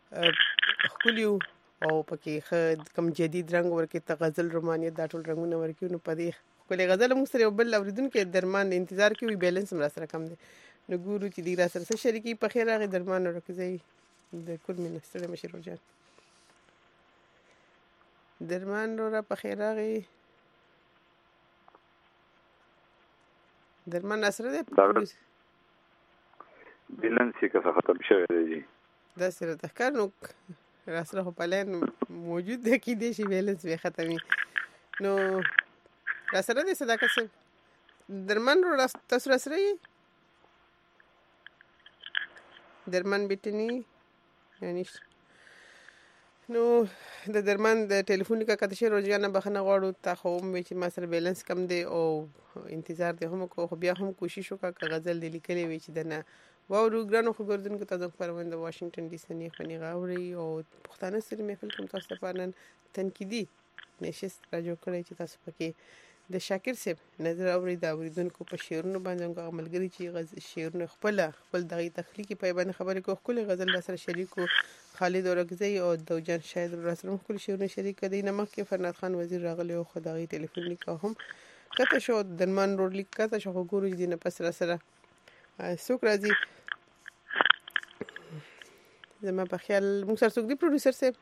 خپل او پکې کوم جدید رنگ ورکې ته غزل رومانیت دا ټول رنگونه ورکې نو په دې کله غزل موږ سره بل اوریدونکو درمان انتظار کوي بیلانس مر سره کم دي نو ګورو چې دی را سره شریکي په خیر هغه درمان ورکځي د کور منستر مشر جان درمان را په خیر هغه درمان سره ده بیلانس یې که ختم شوی دی دا سره تخکر نو را سره په پلان موجود ده کې دي چې بیلانس به ختمي نو را سره دې صداقت سره درمان رو تاسو را سره درمان بیتنی یعنی نو د درمان د ټلیفون کا کته شي روزانه بخنه غواړو تا خو مې چې ما سره بیلانس کم دی او انتظار دی هم کو خو بیا هم کوشش وکړه غزل دی لیکلې وي چې دنه واورو ګرانو خو ګردونکو تاسو پروند واشنگټن ډي سي نه خني غاوري او پښتانه سره مې خپل کوم تاسو په نن تنقیدي نشست راجو کړی چې تاسو پکې د شاکر صاحب نظر اوري دا اوریدونکو په شعرونو باندې عملګری چې غزل شعرونه خپل خپل دغه تخلیقي پیبان خبرې کو خپل غزل سره شریکو خالد اورګزی او دوجان شاید رسول خپل شعرونه شریک کړي نه مخکې فرناد خان وزیر راغلی او خدای ټلیفون لیکو هم کته شو درمان روډ لیک کته شو ګورو دي نه پس را سره څوک راځي زما په خیال موږ سره څوک دی پروډوسر صاحب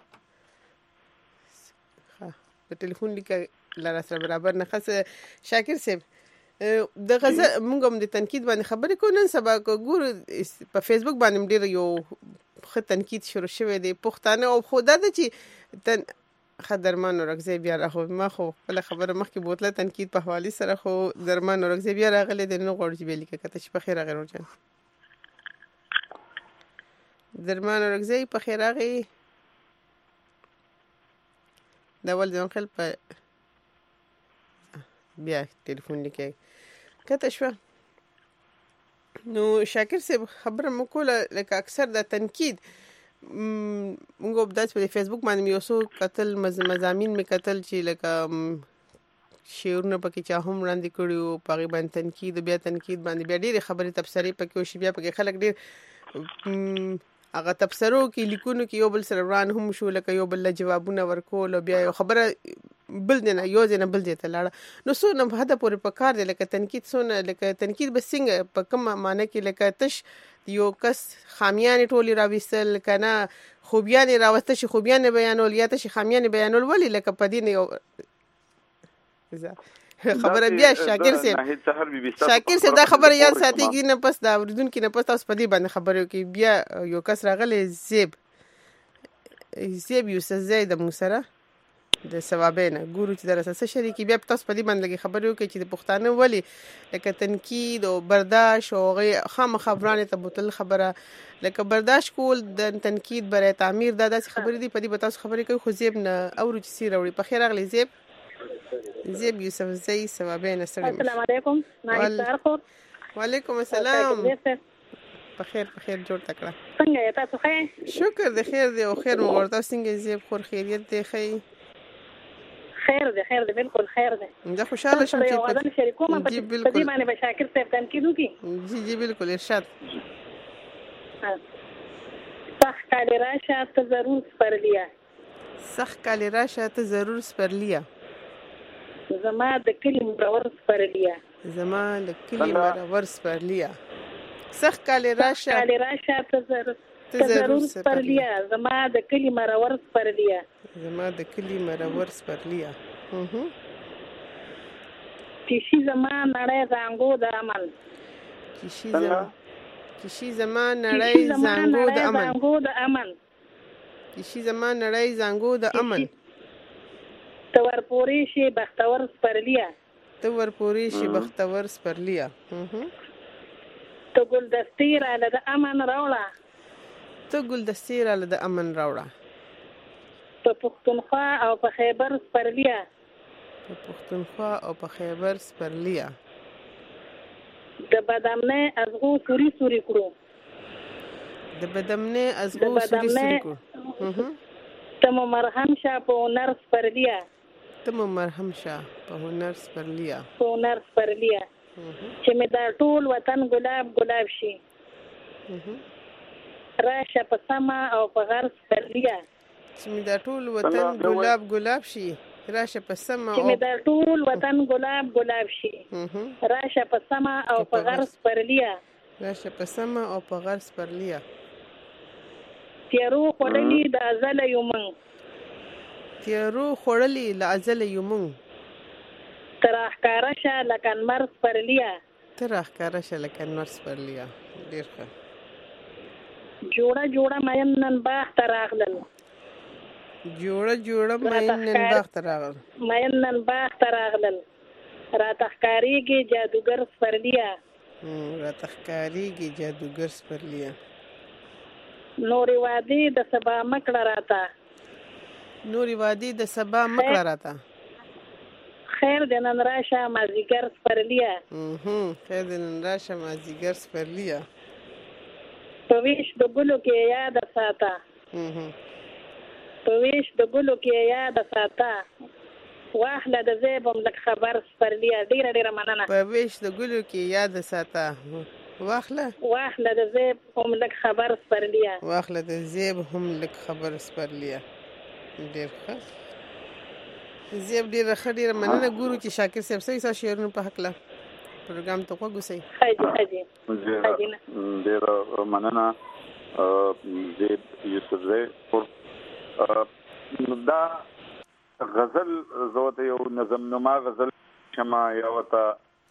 ها په ټلیفون لیک لاره سره برابر نه خاص شاکر صاحب د غزل موږ هم د تنقید باندې خبرې کوو نن سبا ګور په فیسبوک باندې ډیر یو خ تنقید شروع شوی دی پښتانه او خو دا چې تن خدرمان اورګزی بیا راخو ما خو بل خبره مخکې بوتله تنقید په حواله سره خو درمان اورګزی بیا راغلی د نو غوړ چې لیکه کته چې په خیر غیر ورجن درمان اورګزی په خیر غي دا ول ځان خپل په بیا ټلیفون لیکي کته شو نو شاکر صاحب خبره مکوله لکه اکثر د تنقید موږ په داسې فیسبوک باندې یو څو قتل مزامین می قتل چې لکه شعرونه پکې چا هم وړاندې کړیو پغې باندې تنقید بیا تنقید باندې بیا ډېر خبرې تبصرې پکې او شی بیا پکې خلک ډېر هغه تبصرو کې لیکونو کې یو بل سره وران هم شو لکه یو بل جوابونه ورکول او بیا یو خبره بل نه یو ځنه بل ځای ته لاړه نو سو نه هدا پورې په کار دی لکه تنقید سونه لکه تنقید به څنګه په کوم معنی کې لکه تش یو کس خامیان ټولی راوستل کنه خوبیان راوسته شي خوبیان بیانول یا ته شي خامیان بیانول ولی لکه په دین یو خبره بیا شاکر صاحب شاکر صاحب دا خبره یاد ساتي کې نه پس دا اوریدونکو نه پس تاسو په دې باندې خبرو کې بیا یو کس راغلی زیب زیب یوسف زید موسره د ثوابینه ګورو چې درسه څه شریکی بیا تاسو په دې باندې خبرو کې چې د پښتانه ولی لکه تنقید او برداشت او خام خبرانه ته بوتل خبره لکه برداشت کول د تنقید برای تعمیر دا داسې خبرې دي په دې تاسو خبرې کوي خو زیب نه اورو چې سی راوړي په خیر اغلی زیب زیب یوسف زید ثوابینه سره السلام علیکم نایب وعلیکم السلام په خیر په خیر جوړ تکړه څنګه تاسو ښه شکر د خیر دی او خیر مو ورته څنګه زیب خور خیریت دی خی خیر دی خیر دی بالکل خیر دی زه خوشاله شم چې په دې شریکوم په دې باندې به شاکر صاحب تنقید وکړي جی جی بالکل ارشاد صح کالی راشه ته ضرور سپرلیا صح کالی راشه ته ضرور سپرلیا زما د کلی مرور سپرلیا زما د کلی مرور سپرلیا صح کالی راشه کالی راشه ته ضرور ته ضرور سپرلیا زما د کلی مرور سپرلیا زما د کلی مرور سپرلیا اها کشي زما نړۍ زنګو د امن کشي زما کشي زما نړۍ زنګو د امن زنګو د امن کشي زما نړۍ زنګو د امن تور پوری شي بختور سپرلیا تور پوری شي بختور سپرلیا اها تو ګلدستي را د امن راوړه تو ګلدستي را د امن راوړه په پښتونخوا او په خیبر سپرلیا په پښتونخوا او په خیبر سپرلیا د بدامنه ازغو سوري سوري کړو د بدامنه ازغو سوري سوري کړو تم مرهم شاه په هنر سپرلیا تم مرهم شاه په هنر سپرلیا په هنر سپرلیا چې مې دا ټول وطن ګلاب ګلاب شي راشه په سما او په غر سپرلیا چې مې دا ټول وطن ګلاب ګلاب شي راشه په سما چې مې دا ټول وطن ګلاب ګلاب شي راشه په سما او په غر سپرلیا راشه په سما او په غر سپرلیا تیارو خوړلې د ازل یومن تیارو خوړلې د ازل یومن تراخکاره شه لکه انمر سپرلیا تراخکاره شه لکه انمر سپرلیا ډیر ښه جوړه جوړه مین نن باغ ته راغلل جوړه جوړه مین نن باغ ته راغلل مین نن باغ ته راغلل راته ښکاریږي جادوګر سپرلیا راته ښکاریږي جادوګر سپرلیا نورې وادي د سبا مکړه راته نورې وادي د سبا مکړه راته خیر د نن راشه مازیګر سپرلیا خیر د نن راشه مازیګر سپرلیا په ویش د ګلو کې یاد ساته په ویش د ګلو کې یاد ساته واخله د زیب هم لک خبر سپرلیا ډیره ډیره مننه په ویش د ګلو کې یاد ساته واخله واخله د زیب هم لک خبر سپرلیا واخله د زیب هم لک خبر سپرلیا ډیر ښه زیب ډیره ښه ډیره مننه ګورو چې شاکر صاحب څه شعرونه په حق له پروګرام ته وګورئ حاجی حاجی ډیره مننه زیب یوسف زید دا غزل زوته یو نظم نما غزل شما یو تا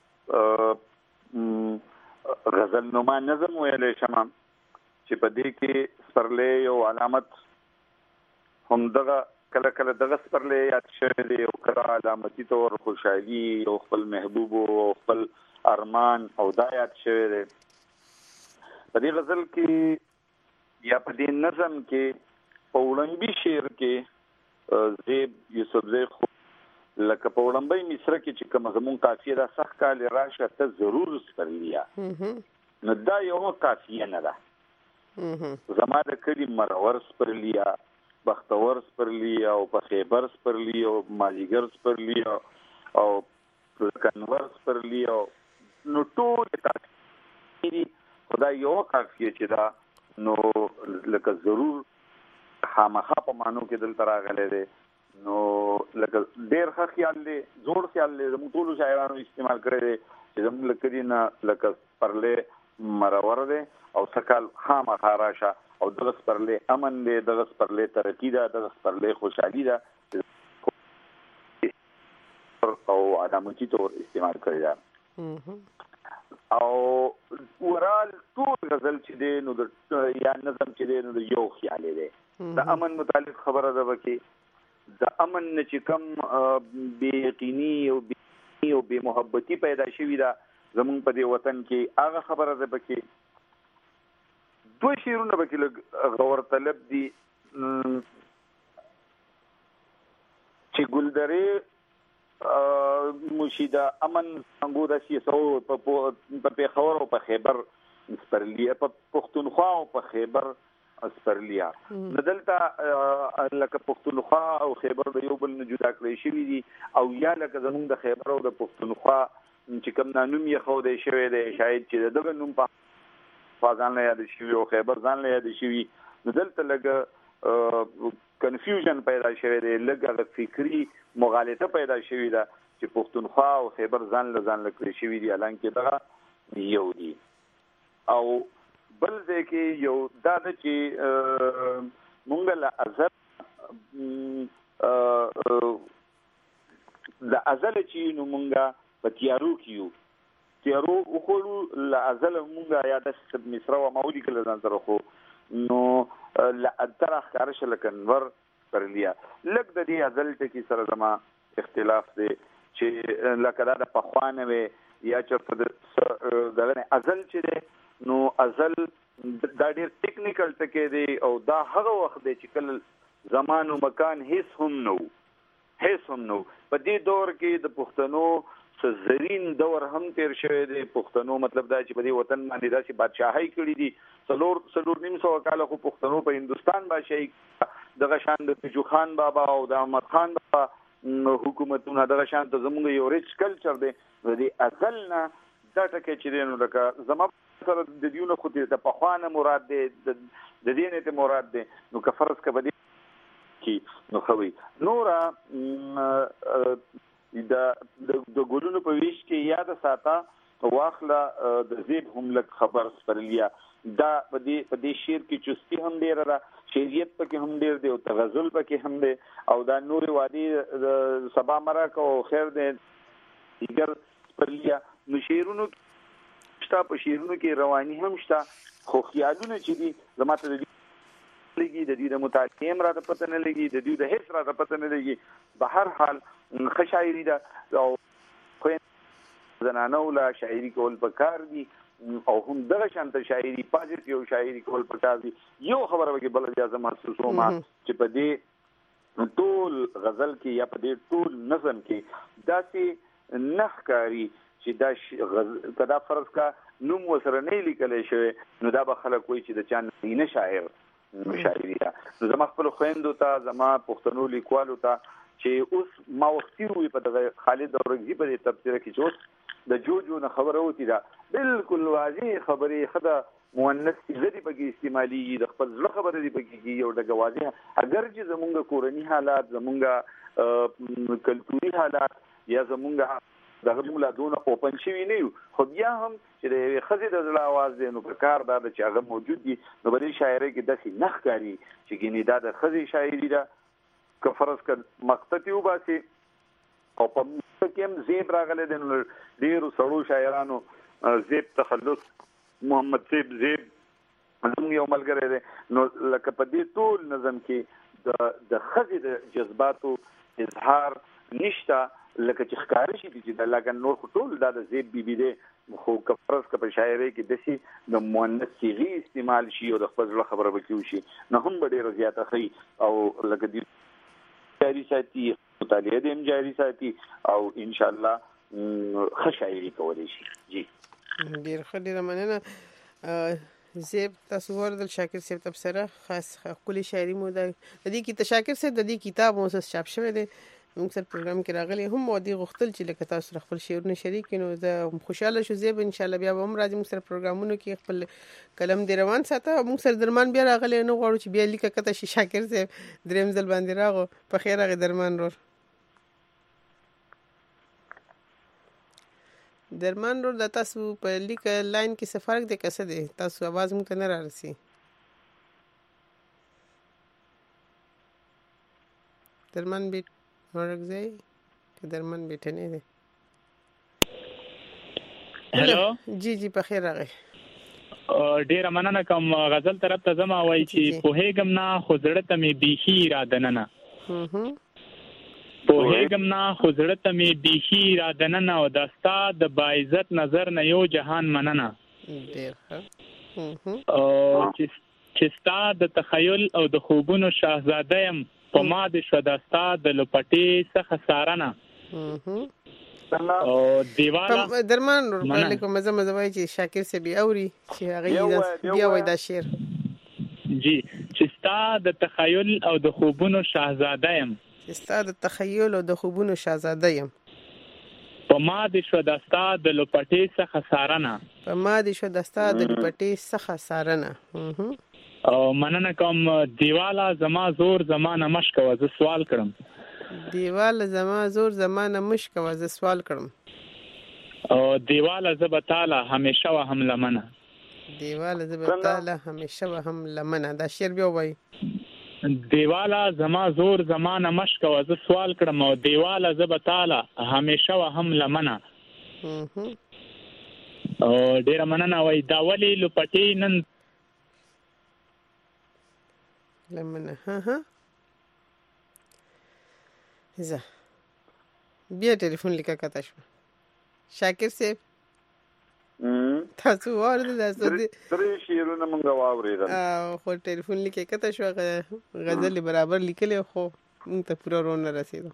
غزل نما نظم ویلې شما چې په دې کې سپرلې یو علامت هم دغه کله کله دغه سپرلې یاد شوی دی او کله علامتي تور خوشحالي او خپل محبوب او خپل ارمان او دا یاد شوی دی په دې غزل کې یا په دې نظم کې په وړاندې شعر کې زیب یوسف زید لکه په وړاندې مصر کې چې کوم زمون قافیه دا صح کالی راشه ته ضرور سپرلیا نو دا یو قافیه نه ده زما د کلی مرور سپرلیا بختور سپرلیا او په خیبر سپرلیا او مازیګر سپرلیا او کنور سپرلیا نو ټول تاسو خدای یو قافیه چې دا نو لکه ضرور خامخا په مانو کې دل تراغلې ده نو لکه ډېر ښه خیال دی زوړ خیال دی زموږ ټولو شاعرانو استعمال کړی دی چې زموږ لکه دي نه لکه سپرلې مرور دی او سکال خامخا راشه او دغه سپرلې امن دی دغه سپرلې ترقي ده دغه سپرلې خوشحالي ده او علامتي تور استعمال کړی دا او ورال ټول غزل چې دی نو د یا نظم چې دی نو د یو خیال دی د امن متعلق خبره ده وکي د امن چې کم بے یقیني او بے او بے محبتي پیدا شوې ده زمون په دې وطن کې هغه خبره ده وکي دوه شیرونه وکي غور طلب دي چې ګلدره مشیدا امن څنګه د سیاسو په په خبرو په خیبر سپرلیا په پښتونخوا او په خیبر سپرلیا ندلته لکه پښتونخوا او خیبر د یو بل نه جدا کړی شوی دي او یا لکه زمونږ د خیبر او د پښتونخوا چې کوم نوم یې خو دی شوی دی شاید چې دغه نوم په فازان له یاد شوی او خیبر ځان له یاد شوی ندلته لکه کنفیوژن پیدا شوی دی لکه فکری مغالطه پیدا شوی ده چې پښتونخوا او خیبر ځان له ځان لکړي شوی دي الانکه دا یو دي او بل ځکه یو دا چې مونږ له ازل د ازل چې نو مونږه په تیارو کیو تیارو خو له ازل مونږه یاد ست مصر او مولوی کله ځان سره خو نو لا اترخ کارش لکنور پرلیا لک د دې ازل ټکی سره زما اختلاف دی چې لکه دا د پخوانه وي یا چې دغه ازل چې دی نو ازل دا ډېر ټیکنیکل ټکی دی او دا هغه وخت دی چې کله زمان او مکان هیڅ هم نو هیڅ هم نو په دې دور کې د پښتنو زرین دور هم تیر شوی دی پښتنو مطلب دا چې په دې وطن باندې داسې بادشاہي کړې دي څلور څلور نیم سو کال خو پښتنو په هندستان بادشاہي دغه شان د پیجو خان بابا او د احمد خان بابا حکومتونه دغه شان ته زموږ یو ریچ کلچر دی د ازلنا دا ټکي چې دی نو لکه زما سره د دیونه خو د پخوانه مراد دی د دې نه مراد دی نو که فرض کبدي کی نو خوي نورا د د ګولونو په ویش کې یاد ساته واخله د زیب هم لک خبر سپرلیا دا په دې په دې شعر کې چستی هم ډیر را شعریت پکې هم ډیر دی او تغزل پکې هم دی او دا نور وادي سبا مرا کو خیر دی دیگر سپرلیا نو شعرونو شتا په شعرونو کې رواني هم شتا خو خیالونه چې دي زماته لګي د دې د مطالعه را ته پته نه لګي د دې د هیڅ را ته پته نه لګي به هر حال خشاعری دا او خو زنانه ولا شاعری کول پکار دي او هم دغه شانت شاعری پازیټیو شاعری کول پکار دي یو خبره به بل اجازه محسوسو ما چې په دې ټول غزل کې یا په دې ټول نظم کې داسې نخکاری چې دا کدا فرض کا نوم وسره نه لیکل شوی نو دا به خلک وایي چې د چا نه شاعر شاعری دا نو زما خپل خويندو ته زما پښتنو لیکوالو ته چې اوس ما وختي وي په دغه خالد اورګزي په تفسیر کې چې اوس د جوجو نه خبره وتی دا بالکل واضح خبره خدا مؤنث زدي پکې استعمالي د خپل ځل خبره دی پکې یو د واضح اگر چې زمونږ کورنی حالات زمونږ کلتوري حالات یا زمونږ دغه مولا دون اوپن شوی نه یو خو بیا هم چې د خزې د زړه आवाज دی نو په کار دا چې هغه موجود دي نو بلې شاعري کې داسې نخکاری چې ګینه دا د خزې شاعري ده که فرض کړ مقطعي وباسي او په کې هم زیب راغله د ډیرو سړو شاعرانو زیب تخلص محمد سیب زیب زموږ یو ملګری دی نو لکه په دې ټول نظم کې د د خزې د جذباتو اظهار نشته لکه چې ښکار شي چې د لګن نور ټول دا د زیب بي بي دی خو کفرس کپ شاعري کې دسي د مؤنث صيغه استعمال شي او د خپل خبره وکيو شي نه هم ډېر زیاته خي او لکه دې جاری ساتي مطالعه دې جاری ساتي او ان شاء الله ښه شاعري کولای شي جی ډېر ښه ډېر مننه زیب تاسو ورته شاکر صاحب تبصره خاص خپل شاعري مو د دې کې تشاکر صاحب د دې کتاب مو چاپ شوی دی موږ سره پروګرام کې راغلي هم مودي غختل چې لکه تاسو خپل شعرونه شریک کینو زه خوشاله شو زیب ان شاء الله بیا هم راځي موږ سره پروګرامونو کې خپل کلم دی روان ساته موږ سره درمان بیا راغلي نو غواړو چې بیا لیکه کته شي شاکر صاحب دریم ځل باندې راغو په خیر راغی درمان رور درمان رور د تاسو په لیکه لاین کې څه فرق دی کسه دی تاسو आवाज مونږ ته نه رارسي درمان بیت ورګځي که درمان بیت نه دی هلو جی جی په خیر راغی. ډیره مننه کوم غزل طرف ته زما وای چې په هیګم نه خو زړه ته می بیخي را دننه په هیګم نه خو زړه ته می بیخي را دننه او داستا د باعزت نظر نه یو جهان مننه ډیر ښه چې ستا د تخیل او د خوبونو شاهزاده يم په ما د شو داستا د لپټې څخه سارنه او دیواله درمان علیکم مزه مزه وای چې شاکر سے بیا اوري چې هغه بیا وای دا شعر جی چې ستا د تخیل او د خوبونو شاهزاده يم چې ستا د تخیل او د خوبونو شاهزاده يم په ما د شو داستا د لپټې څخه سارنه په ما د شو داستا د لپټې څخه سارنه او مننه کوم دیواله زما زور زمانه مشک و زه سوال کړم دیواله زما زور زمانه مشک و زه سوال کړم او دیواله زب تعالی همیشه و هم لمنه دیواله زب تعالی همیشه و هم لمنه دا شعر بیا وای دیواله زما زور زمانه مشک و زه سوال کړم او دیواله زب تعالی همیشه و هم لمنه او ډیر مننه وای دا ولی لپټی نن لمنه ها ها زه بیا ټلیفون لیکه کته شو شاکر صاحب تاسو ورته تاسو دې درې شیرونه مونږ واورېدل او خو ټلیفون لیکه کته شو غزل برابر لیکلې خو مونږ ته پورا رونه رسیدو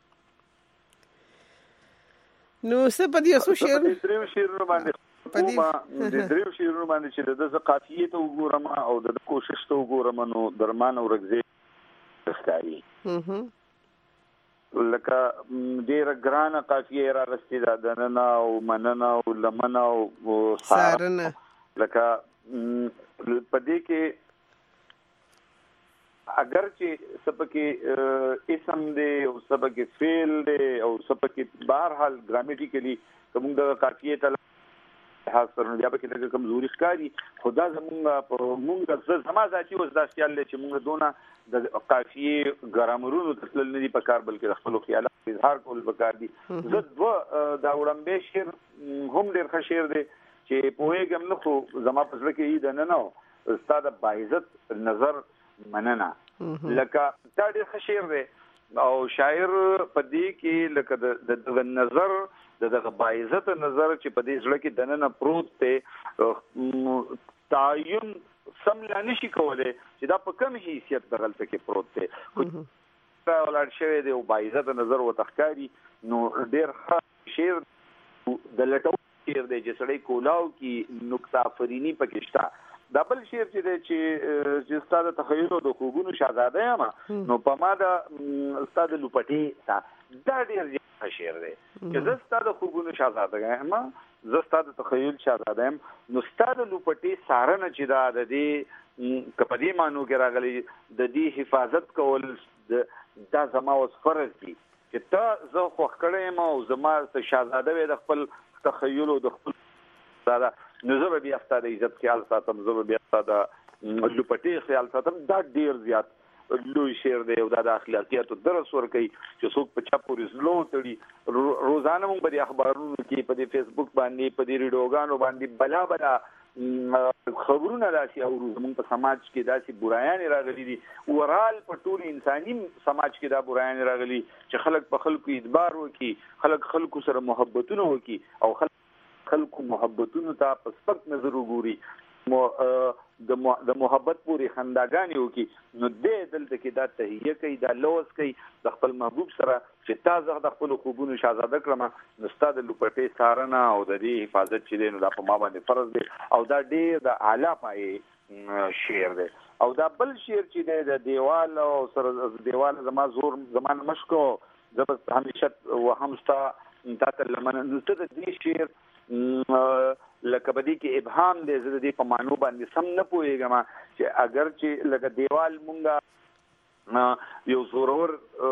نو څه په دې اوسو شعر درې شیرونه باندې په دې درې شیرونه باندې چې د قافیې ته وګورم او د کوشش ته وګورم نو درمان او رغزي ښکاري لکه ډیره ګرانه قافیه را رسیده د نن او مننه او لمنه او سارنه لکه په دې کې اگر چې سبکه اسم دی او سبکه فعل دی او سبکه بهرحال ګرامیټیکلی کوم د قافیه ته حاصل بیا به کې د کمزوري ښکاری خدا زمونږ په مونږ زما ذاتي وز دا خیال چې مونږ دونه د قافیه ګرامرونو تسلل نه دي په کار بلکې د خپل خیالات اظهار کول پکار دي زه دو دا وړاندې شعر هم ډېر ښه شعر دی چې پوهېږم نه خو زما په زړه کې یې د نه نو استاد باعزت نظر مننه لکه دا ډېر ښه شعر دی او شاعر په دې کې لکه د نظر دغه باعزت نظر چې په دې ځړه کې دننه پروت ته تعین سم لا نشي کولای چې دا په کوم حیثیت دغلته کې پروت ته دا ولر شوی دی او باعزت نظر و تخکاری نو ډیر ښه شعر د لټو شعر دی چې سړی کولاو کې نقطه فرینی پکښتا دا بل شعر چې دی چې چې ستاسو تخیل او د خوبونو شاهزاده یم نو په ما دا ستاسو لپټي دا ډیر شعر دی چې زه ستاسو خوبونو شاهزاده یم زه ستاسو تخیل شاهزاده یم نو ستاسو لپټي سارنه چې دا د دې کپدی مانو کې راغلي د دې حفاظت کول دا زما اوس فرض دي چې ته زه خو کړم او زما شاهزاده وي د خپل تخیل او د خپل دا نو زه به ستاسو عزت خیال ساتم زه به ستاسو لپټي خیال ساتم دا ډیر زیات لوی شعر دی او د اخلاقیاتو درس ورکوي چې څوک په چا پورې زلو تړي روزانه موږ په اخبارونو کې په فیسبوک باندې په ریډیوګانو باندې بلا بلا خبرونه راشي او موږ په سماج کې داسې برایان راغلي دي ورال په ټول انساني سماج کې دا برایان راغلي چې خلک په خلکو اعتبار وکي خلک خلکو سره محبتونه وکي او خلک خلکو محبتونو ته په سپک نظر وګوري مو د محبت پوری خنداګانی وکي نو دې دلته کې دا تهیه کوي دا لوس کوي د خپل محبوب سره چې تاسو د خپل خوبونو شاهزاده کړم نو ستاسو لپټې سارنه او د دې حفاظت چې نو دا په ما باندې فرض دی او دا ډېر د اعلی پای شعر دی او دا بل شعر چې دی د دیوال او سره دیوال زما زور زمان مشکو زبست همیشه وهمستا تاسو لمن نو ته د دې شعر لکه بدی کې ابهام دې زده دې په مانو باندې سم نه پوهیږم چې اگر چې لکه دیوال مونږه یو زورور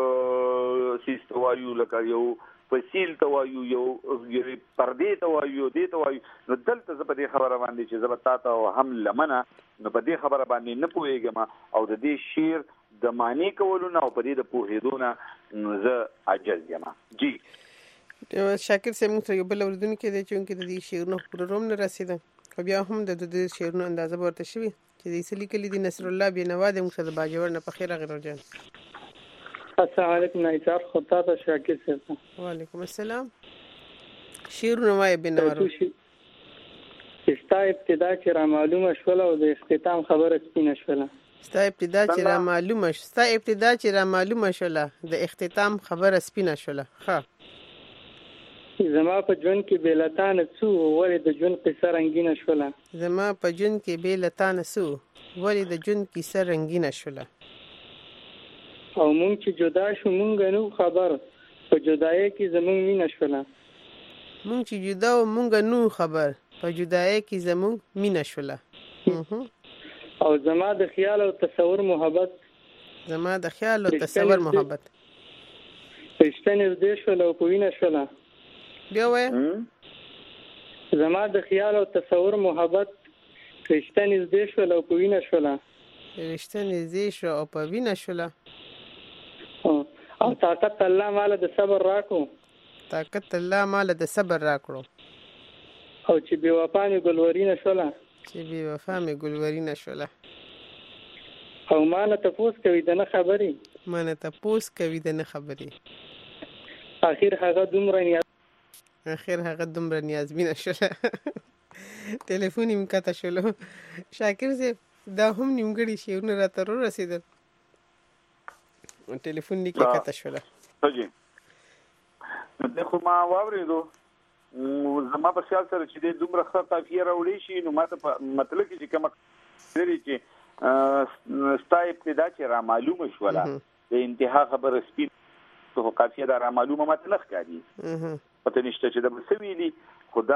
سیستم وایو لکه یو فصیل ته وایو یو پردې ته وایو دې ته وایو نو دلته زه په دې خبره باندې چې زه به تاسو هم لمنه نو په دې خبره باندې نه پوهیږم او د دې شعر د معنی کولو نه او په دې د پوهېدو نه زه عاجز یم جی شاکر صاحب موږ ته یو بل اوریدونکی دی چې انکه د دې شعرونو پوره روم نه رسیده خو بیا هم د دې شعرونو اندازه ورته شوی چې د اصلي کلی دی نصر الله بینوا د موږ د باجوړ نه په خیر غیر جان. السلام علیکم نایثار خطا ته شاکر صاحب. وعلیکم السلام. شعرونه وای بینوا ستا ابتدا چې را معلومه شوله او د اختتام خبره سپینه شوله. ستا ابتدا چې را معلومه شوله ستا ابتدا چې را معلومه شوله د اختتام خبره سپینه شوله. ها زما په ژوند کې بې لتانه څو ولې د ژوند قصه رنګینه شوله. زما په ژوند کې بې لتانه څو ولې د ژوند کیسه رنګینه شوله. او مونږ چې جدا شو مونږ نو خبر په جدایۍ کې زمونږ مینه شوله. مونږ چې جدا و مونږ نو خبر په جدایۍ کې زمونږ مینه شوله. او زما د خیال او تصور محبت زما د خیال او تصور محبت رشته نږدې شوله او په وینه شوله. بیا وای زما د خیال او تصور محبت رشته نږدې شوله او په وینه شوله. رشته نږدې شو او په وینه شوله. او طاقت الله مال د صبر راکړو طاقت الله مال د صبر راکړو. او چې بې وفا مې ګلورینه شوله چې بې وفا مې ګلورینه شوله. او ما نه تپوس کوي د نه خبرې ما نه تپوس کوي د نه خبرې. اخر هغه دومره نیاز اخر هغه دومره نیازمینه شوله. ټلیفون یې مکته شولو. شاکر صاحب دا هم نیمګړي شعرونه راته رو رسېدل. ټلیفون لیکې کته شوله. د خو ما واورېدو زما په خیال سره چې د دومره ښه قافیه راوړی شي نو ما ته په مطلب کې چې کومه لري چې ستا ابتدا چې را معلومه شوله د انتها خبره سپین ته قافیه دا را معلومه ماته نه ښکاري پته نشته چې د څه ویلي خدا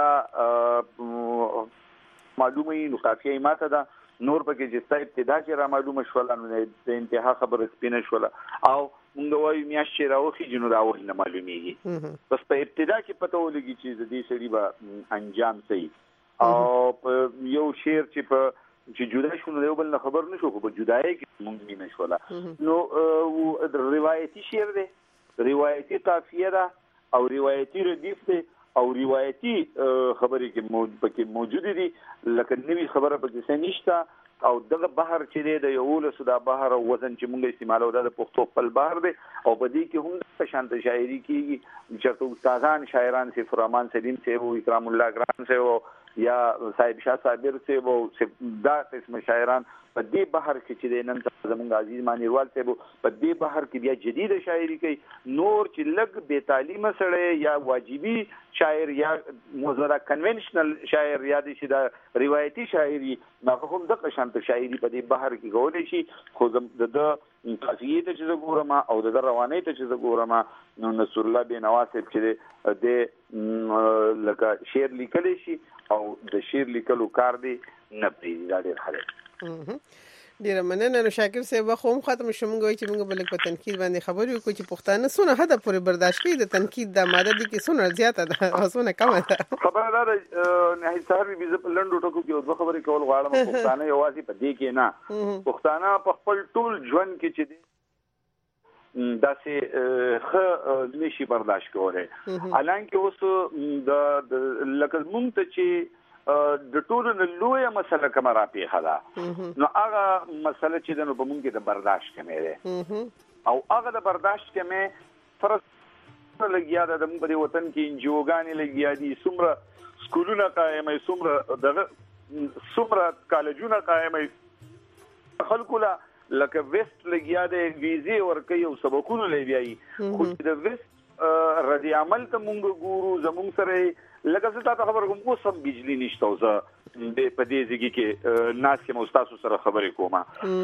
معلومه یې نو قافیه یې ماته ده نور پکې چې ستا ابتدا چې را معلومه شوله نو د انتها خبره سپینه شوله او مونږ وایو میاشت چې راوخیږي نو د اول نه معلومیږي بس په ابتدا کې پته ولګي چې د دې سړي به انجام صحیح او په یو شعر چې په چې جدا شو نو یو بل نه خبر نشو خو په جدایي کې مونږ مینه شوله نو روایتي شعر دی روایتي قافیه ده او روایتي ردیف دی او روایتي خبرې کې پکې موجود دي لکه نوې خبره پکې څه نشته او دغه بحر چې دی د یولسو دا بحر او وزن چې مونږ استعمالو دا د پښتو خپل بحر دی او په دې کې هم د شانت شاعري کېږي چې استادان شاعران سي فرمان سلیم صاحب او اکرام الله ګران صاحب یا صاحب شاه صابر صاحب او دا قسم شاعران په دې بحر کې چې د نن زمونږ عزیز مانیروال صاحب په دې بحر کې بیا جدید شاعري کوي نور چې لګ بے تعلیمه سره یا واجبي شاعر یا موزره کنونشنل شاعر یا د شي دا روایتي شاعري ما هم د قشانت شاعري په دې بحر کې غوړي شي خو د د قافیه ته چې ګورم او د رواني ته چې ګورم نو نصر الله بینوا صاحب چې د لکه شعر لیکل شي او د شعر لیکلو کار دی نه پریږدي دا ډېر ښه ډیره مننه. نو شاکر صاحب خو هم ختم شو مونږ وایي چې مونږ بل په تنقید باندې خبرې وکړو چې پښتانه څونه حد پورې برداشت کوي د تنقید د ماده دي کې څونه زیاته ده او څونه کمه ده. خبره دا ده نه صاحب به په لندو ټکو کې دوه خبرې کول غواړم پښتانه یوازې په دې کې نه پښتانه په خپل ټول ژوند کې چې داسې خ نشي برداشت کولای حالانکه اوس د لکه مونږ ته چې د ټولو نه لویه مسله کومه راپېښه ده نو هغه مسله چې د نو په مونږ کې د برداشت کمې ده او هغه د برداشت کمې فرض لګیا ده د مونږ په دې وطن کې انجیوګانې لګیا دي څومره سکولونه قایموي څومره دغه څومره کالجونه قایموي خلکو له لکه ویسټ لګیا دی ویزې ورکوي او سبقونه لې بیایي خو چې د ویسټ ردي عمل ته مونږ ګورو زمونږ سره لکه زه تاسو خبر کوم اوس هم بجلی نشته او زه په دې ځای کې ناس کې مو تاسو سره خبرې کوم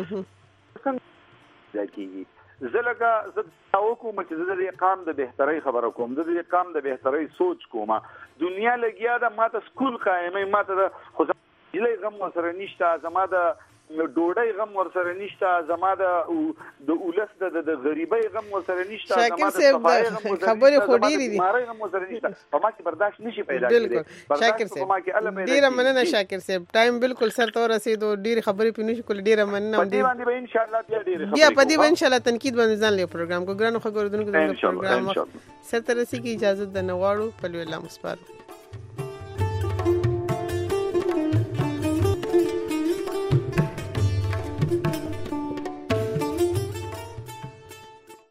څنګه زه لکه زه تاسو کوم چې زه د اقام د بهتري خبره کوم زه د اقام د بهتري سوچ کوم دنیا لګیا ده ماته سکول قائمه ماته خو ځلې غم سره نشته زما د ډوډۍ غم ورسره نشته، زما د د اولس د غریبۍ غم ورسره نشته، زما د صفای غم ورسره خبرې خو ډېرې دي، مارای غم ورسره نشته، په ما کې برداشت نشي پیدا کېدی. شاکر صاحب ډیره مننه. شاکر صاحب ټایم بالکل سر ته ورسېدو، ډېرې خبرې پې نشو کولی، ډېره مننه. په دې باندې به انشاءالله بیا ډېرې خبرې بیا په دې به انشاءالله تنقید باندې ځان له پروګرام کو ګرانو خبرو دونکو د پروګرام وخت سره ته رسېږي. اجازه ده نه غواړو، په لوی الله مو سپارو.